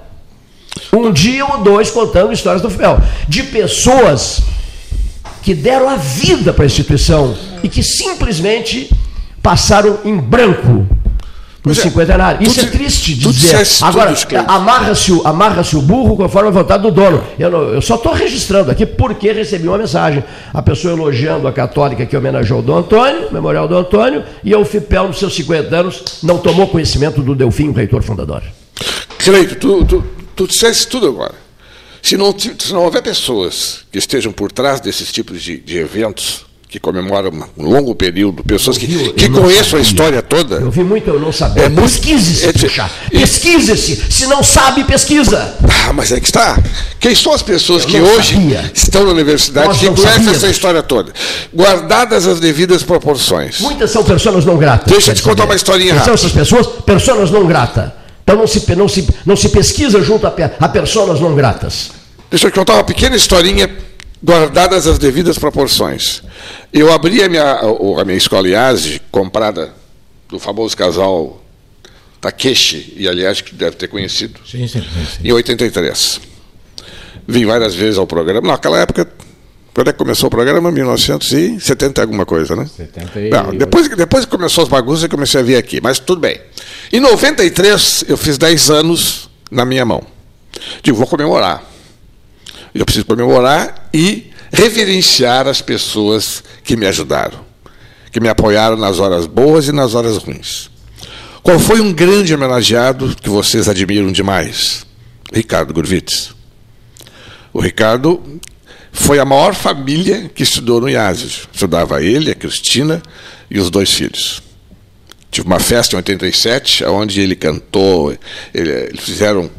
Um dia ou dois contando histórias do F I P E L. De pessoas que deram a vida para a instituição e que simplesmente passaram em branco no cinquentenário. Isso é triste dizer. Agora, amarra-se o, amarra-se o burro conforme a vontade do dono. Eu, não, eu só estou registrando aqui porque recebi uma mensagem. A pessoa elogiando a católica que homenageou o Dom Antônio, Memorial Dom Antônio, e o F I P E L, nos seus cinquenta anos, não tomou conhecimento do Delfim, o reitor fundador. Cleito, tu, tu, tu disseste tudo agora. Se não, se não houver pessoas que estejam por trás desses tipos de, de eventos, que comemoram um longo período, pessoas que, vi, que conheçam a história toda. Eu vi muito, eu não sabia. É Pesquise-se, é, é, Pesquise-se. Se não sabe, pesquisa. Ah, mas é que está. Quem são as pessoas eu que hoje sabia. estão na universidade Nós que conhecem sabíamos. essa história toda? Guardadas as devidas proporções. Muitas são pessoas não gratas. Deixa eu te contar uma historinha rápida. São essas pessoas, pessoas não gratas. Então não se, não se, não se pesquisa junto a, a pessoas não gratas. Deixa eu te contar uma pequena historinha, guardadas as devidas proporções. Eu abri a minha, a minha escola IASE, comprada do famoso casal Takeshi e Aliás, que deve ter conhecido, sim, sim, sim, sim. em oitenta e três. Vim várias vezes ao programa. Naquela época, quando é que começou o programa? mil novecentos e setenta alguma coisa, né? setenta e... Não, depois, depois que começou as bagunças, eu comecei a vir aqui, mas tudo bem. Em noventa e três, eu fiz dez anos na minha mão. Digo, vou comemorar. Eu preciso comemorar e reverenciar as pessoas que me ajudaram, que me apoiaram nas horas boas e nas horas ruins. Qual foi um grande homenageado que vocês admiram demais? Ricardo Gurvitz. O Ricardo foi a maior família que estudou no IASE. Estudava ele, a Cristina e os dois filhos. Tive uma festa em oitenta e sete, onde ele cantou, ele, eles fizeram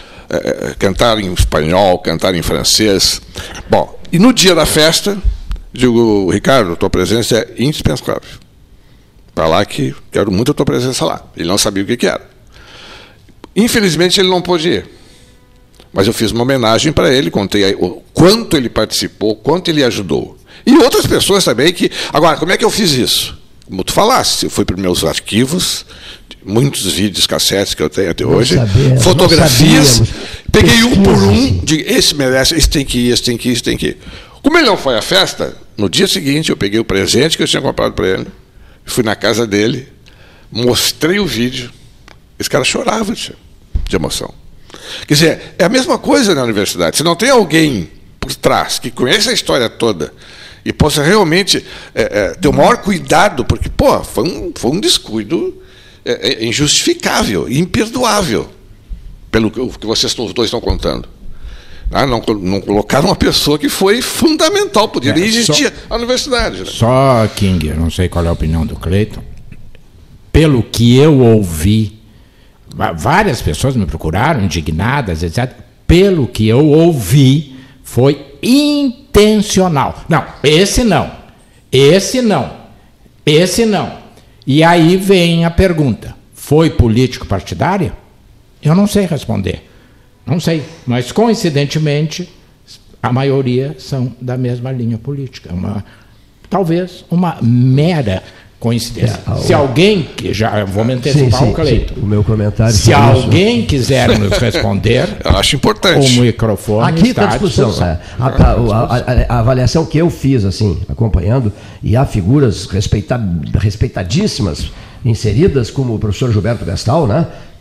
é, cantar em espanhol, cantar em francês. Bom, e no dia da festa, digo, Ricardo, tua presença é indispensável. Para lá que quero muito a tua presença lá. Ele não sabia o que, que era. Infelizmente ele não pôde ir. Mas eu fiz uma homenagem para ele, contei o quanto ele participou, quanto ele ajudou. E outras pessoas também que... Agora, como é que eu fiz isso? Como tu falaste, eu fui para os meus arquivos, muitos vídeos, cassetes que eu tenho até hoje, sabia, fotografias, peguei um por um, de esse merece, esse tem que ir, esse tem que ir, esse tem que ir. Como ele não foi à festa, no dia seguinte eu peguei o presente que eu tinha comprado para ele, fui na casa dele, mostrei o vídeo, esse cara chorava de, de emoção. Quer dizer, é a mesma coisa na universidade. Se não tem alguém por trás que conhece a história toda e possa realmente é, é, ter o maior cuidado, porque, pô, foi um, foi um descuido é, é, injustificável, imperdoável, pelo que vocês dois estão contando. Ah, não, não colocaram uma pessoa que foi fundamental, podia nem é, existir só, a universidade. Né? Só, King, eu não sei qual é a opinião do Cleiton, pelo que eu ouvi, várias pessoas me procuraram, indignadas, etcétera. Pelo que eu ouvi, foi intencional. Não, esse não. Esse não. Esse não. E aí vem a pergunta: foi político partidário? Eu não sei responder. Não sei. Mas, coincidentemente, a maioria são da mesma linha política. Uma, talvez uma mera coincidência. É, Se alguém, que já vou me antecipar sim, sim, o Cleiton, o meu comentário. Se alguém isso. quiser nos responder, eu acho importante. O microfone aqui está à discussão. É, a, a, a, a, a avaliação que eu fiz, assim, acompanhando, e há figuras respeita, respeitadíssimas inseridas, como o professor Gilberto Gastal, né,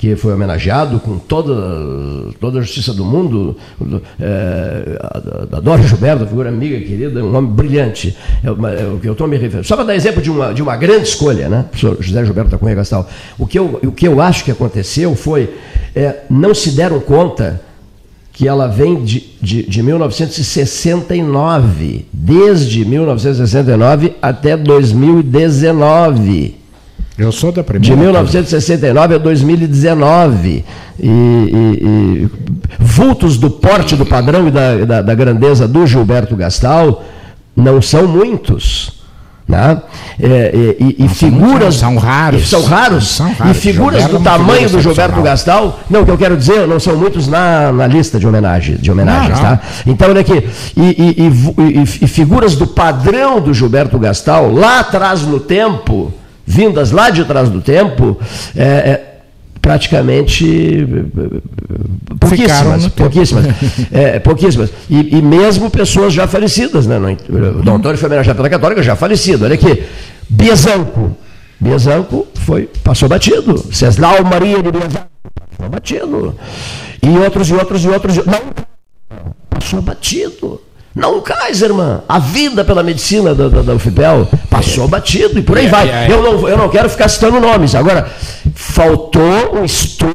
que foi homenageado com toda, toda a justiça do mundo, é, a, a Dora Gilberto, figura amiga, querida, um homem brilhante. É o que eu estou me referindo. Só para dar exemplo de uma, de uma grande escolha, né? O professor José Gilberto da Cunha Gastal. O que eu, o que eu acho que aconteceu foi, é, não se deram conta que ela vem de, de, de mil novecentos e sessenta e nove, desde mil novecentos e sessenta e nove até dois mil e dezenove. Eu sou da primeira. De mil novecentos e sessenta e nove a dois mil e dezenove. E, e, e vultos do porte, do padrão e da, da, da grandeza do Gilberto Gastal não são muitos. Né? É, e, e figuras. São raros. São raros. São raros. E figuras Gilberto do tamanho do Gilberto excepcional. Gastal. Não, o que eu quero dizer, não são muitos na, na lista de, homenagem, de homenagens. Não, não. Tá? Então, olha aqui. E, e, e, e, e figuras do padrão do Gilberto Gastal, lá atrás no tempo, vindas lá de trás do tempo, é, é, praticamente pouquíssimas, pouquíssimas, é, pouquíssimas. E, e mesmo pessoas já falecidas, né? O Dom Antônio foi homenageado pela Católica, já falecido. Olha aqui, Biazanco, Biazanco foi, passou batido. Ceslau Maria de Biazanco, passou batido. E outros, e outros, e outros, não, passou batido. Não, Kaiserman, a vida pela medicina da, da, da U F P E L passou batido e por aí vai. Eu não, eu não quero ficar citando nomes. Agora, faltou um estudo.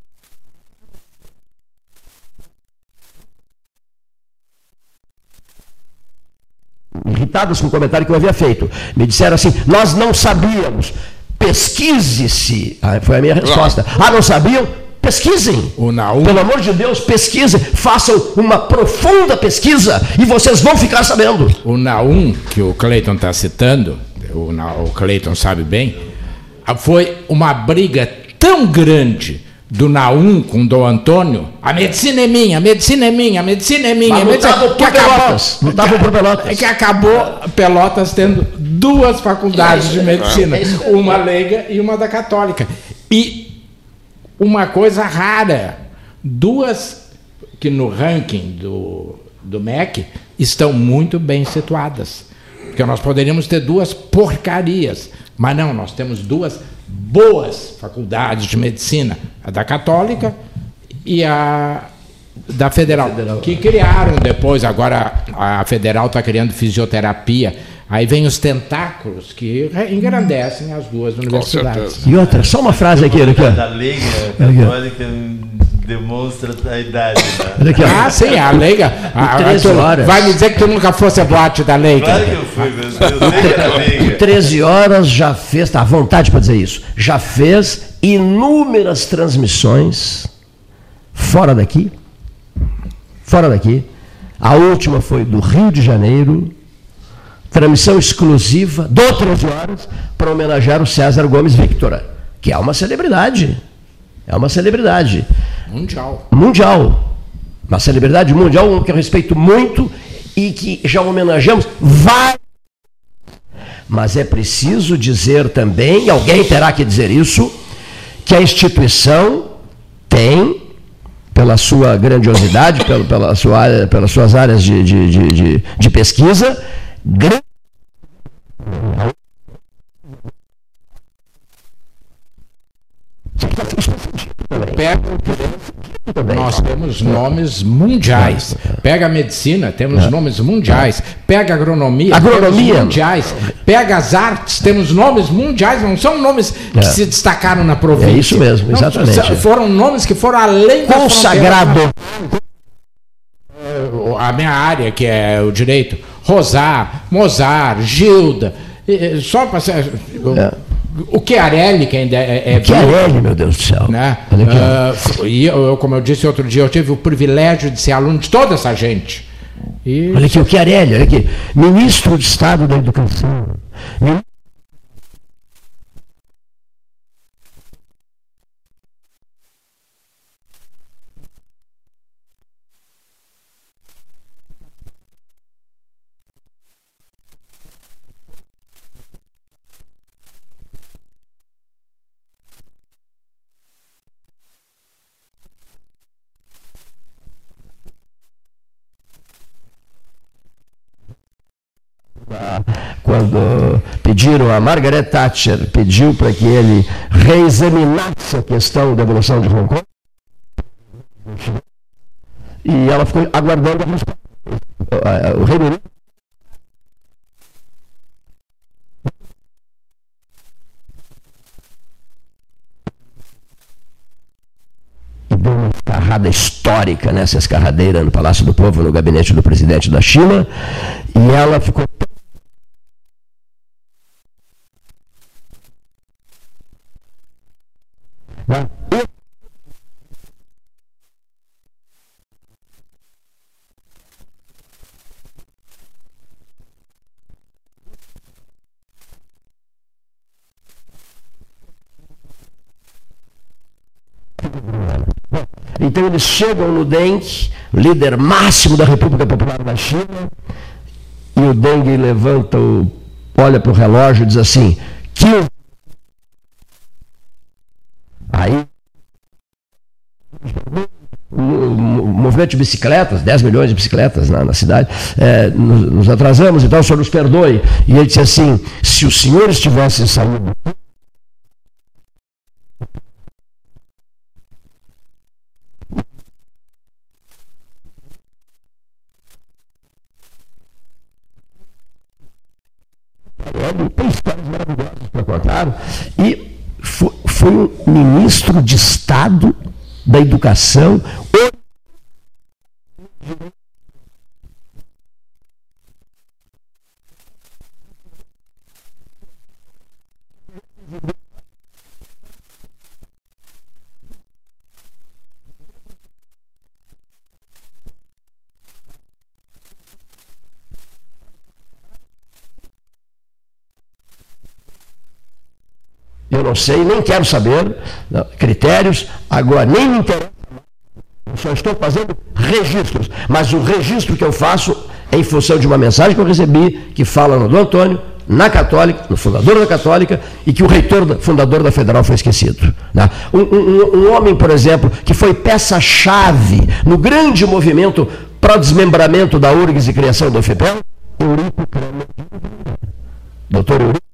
Irritados com o comentário que eu havia feito. Me disseram assim, nós não sabíamos. Pesquise-se. Ah, foi a minha resposta. Ah, não sabiam? Pesquisem. O Naum. Pelo amor de Deus, pesquisem. Façam uma profunda pesquisa e vocês vão ficar sabendo. O Naum, que o Cleiton está citando, o, Na, o Cleiton sabe bem, foi uma briga tão grande do Naum com o Dom Antônio. A medicina é minha, a medicina é minha, a medicina é minha. Mas a medicina, lutavam por Pelotas. Lutavam por Pelotas. Que acabou Pelotas tendo duas faculdades de medicina, uma leiga e uma da católica. E uma coisa rara, duas que no ranking do, do M E C estão muito bem situadas. Porque nós poderíamos ter duas porcarias, mas não, nós temos duas boas faculdades de medicina, a da Católica e a da Federal, Federal. que criaram depois, agora a Federal está criando fisioterapia. Aí vem os tentáculos que engrandecem as duas universidades. E outra, só uma frase aqui. Olha aqui. Da leiga católica demonstra a idade. Né? Olha aqui, ah, sim, a leiga. A, treze horas. Vai me dizer que tu nunca fosse a boate da leiga. Claro que eu fui, mas eu sei que era leiga. treze horas já fez, tá à vontade para dizer isso, já fez inúmeras transmissões fora daqui. Fora daqui. A última foi do Rio de Janeiro. Transmissão exclusiva, do treze horas, para homenagear o César Gomes Victora, que é uma celebridade. É uma celebridade. Mundial. Mundial. Uma celebridade mundial, um que eu respeito muito e que já homenageamos várias. Mas é preciso dizer também, e alguém terá que dizer isso, que a instituição tem, pela sua grandiosidade, pela, pela sua área, pelas suas áreas de, de, de, de, de pesquisa, grande. Pega, nós temos nomes mundiais. Pega a medicina, temos nomes mundiais. Pega a agronomia, agronomia. temos mundiais. Pega as artes, temos nomes mundiais. Não são nomes que é. se destacaram na província. É isso mesmo, exatamente. Não, foram nomes que foram além da consagrado. A minha área, que é o direito, Rosar, Mozart, Gilda, só para ser. É. O Chiarelli, que ainda é. é Chiarelli, meu Deus do céu. Né? Uh, e eu, como eu disse outro dia, eu tive o privilégio de ser aluno de toda essa gente. E... Olha aqui, o Chiarelli, olha aqui. Ministro de Estado da Educação. quando pediram, a Margaret Thatcher pediu para que ele reexaminasse a questão da evolução de Hong Kong, e ela ficou aguardando a resposta. O Reino Unido deu uma escarrada histórica nessa escarradeira no Palácio do Povo, no gabinete do presidente da China, e ela ficou Então eles chegam no Deng, líder máximo da República Popular da China, e o Deng levanta, o, olha para o relógio e diz assim, que aí o movimento de bicicletas, dez milhões de bicicletas na, na cidade, é, nos, nos atrasamos, então o senhor nos perdoe. E ele disse assim, se os senhores tivessem saído tem histórias maravilhosas para contar, e foi, foi um ministro de Estado da Educação. Eu não sei, nem quero saber não, critérios, agora nem me interessa, eu só estou fazendo registros, mas o registro que eu faço é em função de uma mensagem que eu recebi, que fala no Dom Antônio, na Católica, no fundador da Católica, e que o reitor, da, fundador da Federal foi esquecido. Né? Um, um, um homem, por exemplo, que foi peça-chave no grande movimento para o desmembramento da U R G S e criação do FIPEL, Eurico Kramer, doutor Eurico,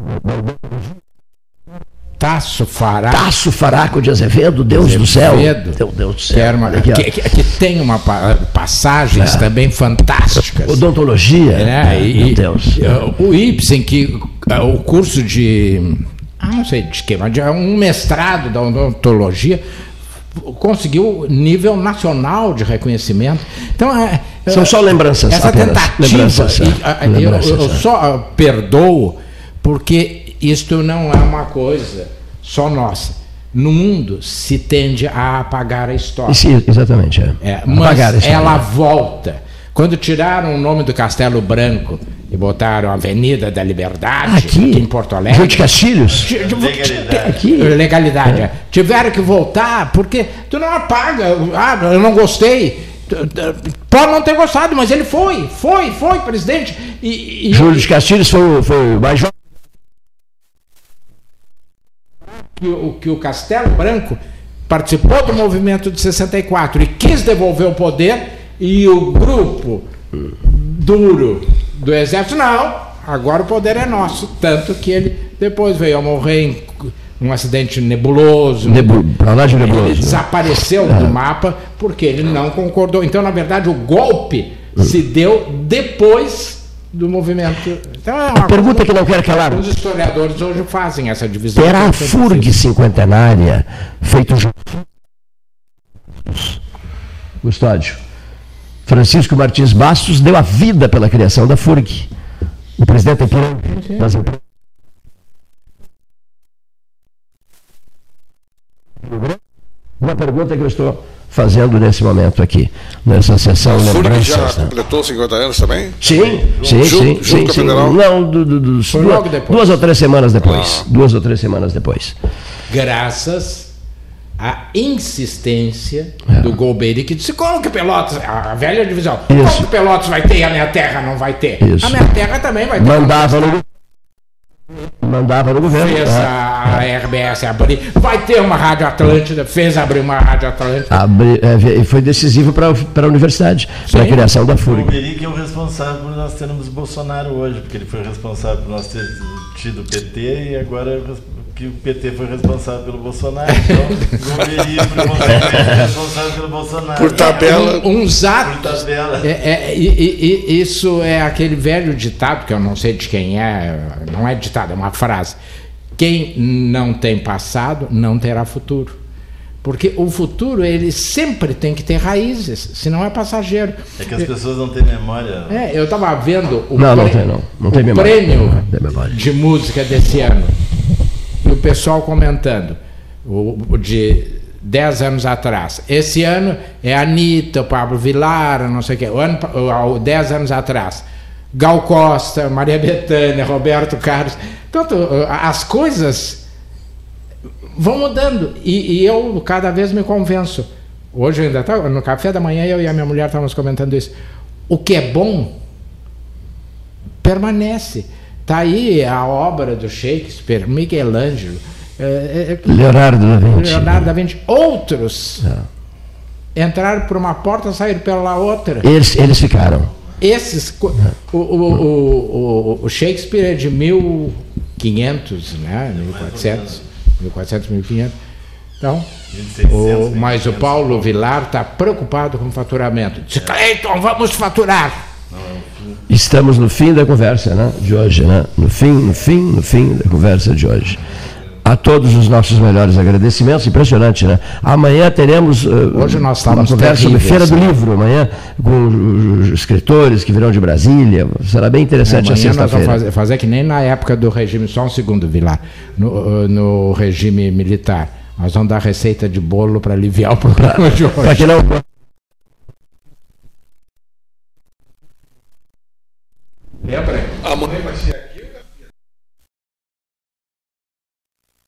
Tasso Faraco. Tasso Faraco de Azevedo, Deus Azevedo, do céu. Meu Deus do céu. Que, uma, que, que, que tem uma passagens é. também fantásticas. Odontologia. É, e, meu Deus. E, o Ibsen, que o curso de. Ah, não sei de que, mas de um mestrado da odontologia conseguiu nível nacional de reconhecimento. Então, é, são só lembranças. Essa apenas. tentativa. Lembranças, e, lembranças, eu, eu só perdoo porque isto não é uma coisa só nossa. No mundo se tende a apagar a história. Sim, exatamente. É. É, mas ela volta. Quando tiraram o nome do Castelo Branco e botaram a Avenida da Liberdade, aqui, aqui em Porto Alegre. Júlio de Castilhos. Legalidade. Aqui. Legalidade. É. Tiveram que voltar, porque tu não apaga. Ah, eu não gostei. Pode não ter gostado, mas ele foi, foi, foi presidente. E, e... Júlio de Castilhos foi, foi o mais jovem. Que o, que o Castelo Branco participou do movimento de sessenta e quatro e quis devolver o poder, e o grupo duro do exército, não, agora o poder é nosso. Tanto que ele depois veio a morrer em um acidente nebuloso. Nebu, de nebuloso. Ele desapareceu é. do mapa porque ele não concordou. Então, na verdade, o golpe hum. se deu depois do movimento. Então, é uma a pergunta que não quero calar. Os historiadores hoje fazem essa divisão. Terá a F U R G cinquentenária feito Custódio. Francisco Martins Bastos deu a vida pela criação da F U R G. O presidente aqui das empresas. Uma pergunta que eu estou fazendo nesse momento aqui, nessa sessão. A F U R G já completou cinquenta anos também? Sim, sim, sim. sim, sim. Não, do, do, do, duas, duas ou três semanas depois. Ah. Duas ou três semanas depois. Graças à insistência é. do Golbery, que disse: como que Pelotas, a velha divisão, Isso. como que Pelotas vai ter e a minha terra não vai ter? Isso. A minha terra também vai ter. Mandava no mandava no governo. Fez a, a R B S abrir. Vai ter uma Rádio Atlântida, fez abrir uma Rádio Atlântida. Abri, é, foi decisivo para a universidade, para a criação da FURG. O Meric é o responsável por nós termos Bolsonaro hoje, porque ele foi responsável por nós ter tido o P T e agora que o P T foi responsável pelo Bolsonaro. Então, o Meric foi responsável pelo Bolsonaro. Por tabela. Um, uns atos. Por tabela. É, é, e, e, isso é aquele velho ditado, que eu não sei de quem é, não é ditado, é uma frase. Quem não tem passado não terá futuro. Porque o futuro, ele sempre tem que ter raízes, senão é passageiro. É que as pessoas não têm memória. É, eu estava vendo o, não, prê- não tem, não. Não tem o memória. prêmio Não tem memória. de música desse ano. E o pessoal comentando, o, o de dez anos atrás. Esse ano é a Anitta, o Pablo Vilar, não sei o quê. O ano, o, dez anos atrás, Gal Costa, Maria Bethânia, Roberto Carlos. Então, as coisas vão mudando. E, e eu cada vez me convenço. Hoje ainda tá, no café da manhã, eu e a minha mulher estávamos comentando isso. O que é bom permanece. Está aí a obra do Shakespeare, Michelangelo, é, é, Leonardo da Vinci. Leonardo da Vinci. Outros é. entraram por uma porta, saíram pela outra. Eles, eles ficaram. Esses, o, o, o, o, o Shakespeare é de mil e quinhentos, né? mil e quatrocentos, mil e quatrocentos, mil e quinhentos. Então, o, mas o Paulo Vilar está preocupado com o faturamento. Disse, Cleiton, vamos faturar. Estamos no fim da conversa, né, de hoje, né? No fim, no fim, no fim da conversa de hoje. A todos os nossos melhores agradecimentos, impressionante, né? Amanhã teremos uh, hoje nós uma conversa sobre Feira do Livro, amanhã, com os escritores que virão de Brasília. Será bem interessante é, a sexta-feira. Nós vamos fazer, fazer que nem na época do regime, só um segundo, Vilar, no, no regime militar. Nós vamos dar receita de bolo para aliviar o problema de hoje. Para que não... Amanhã vai ser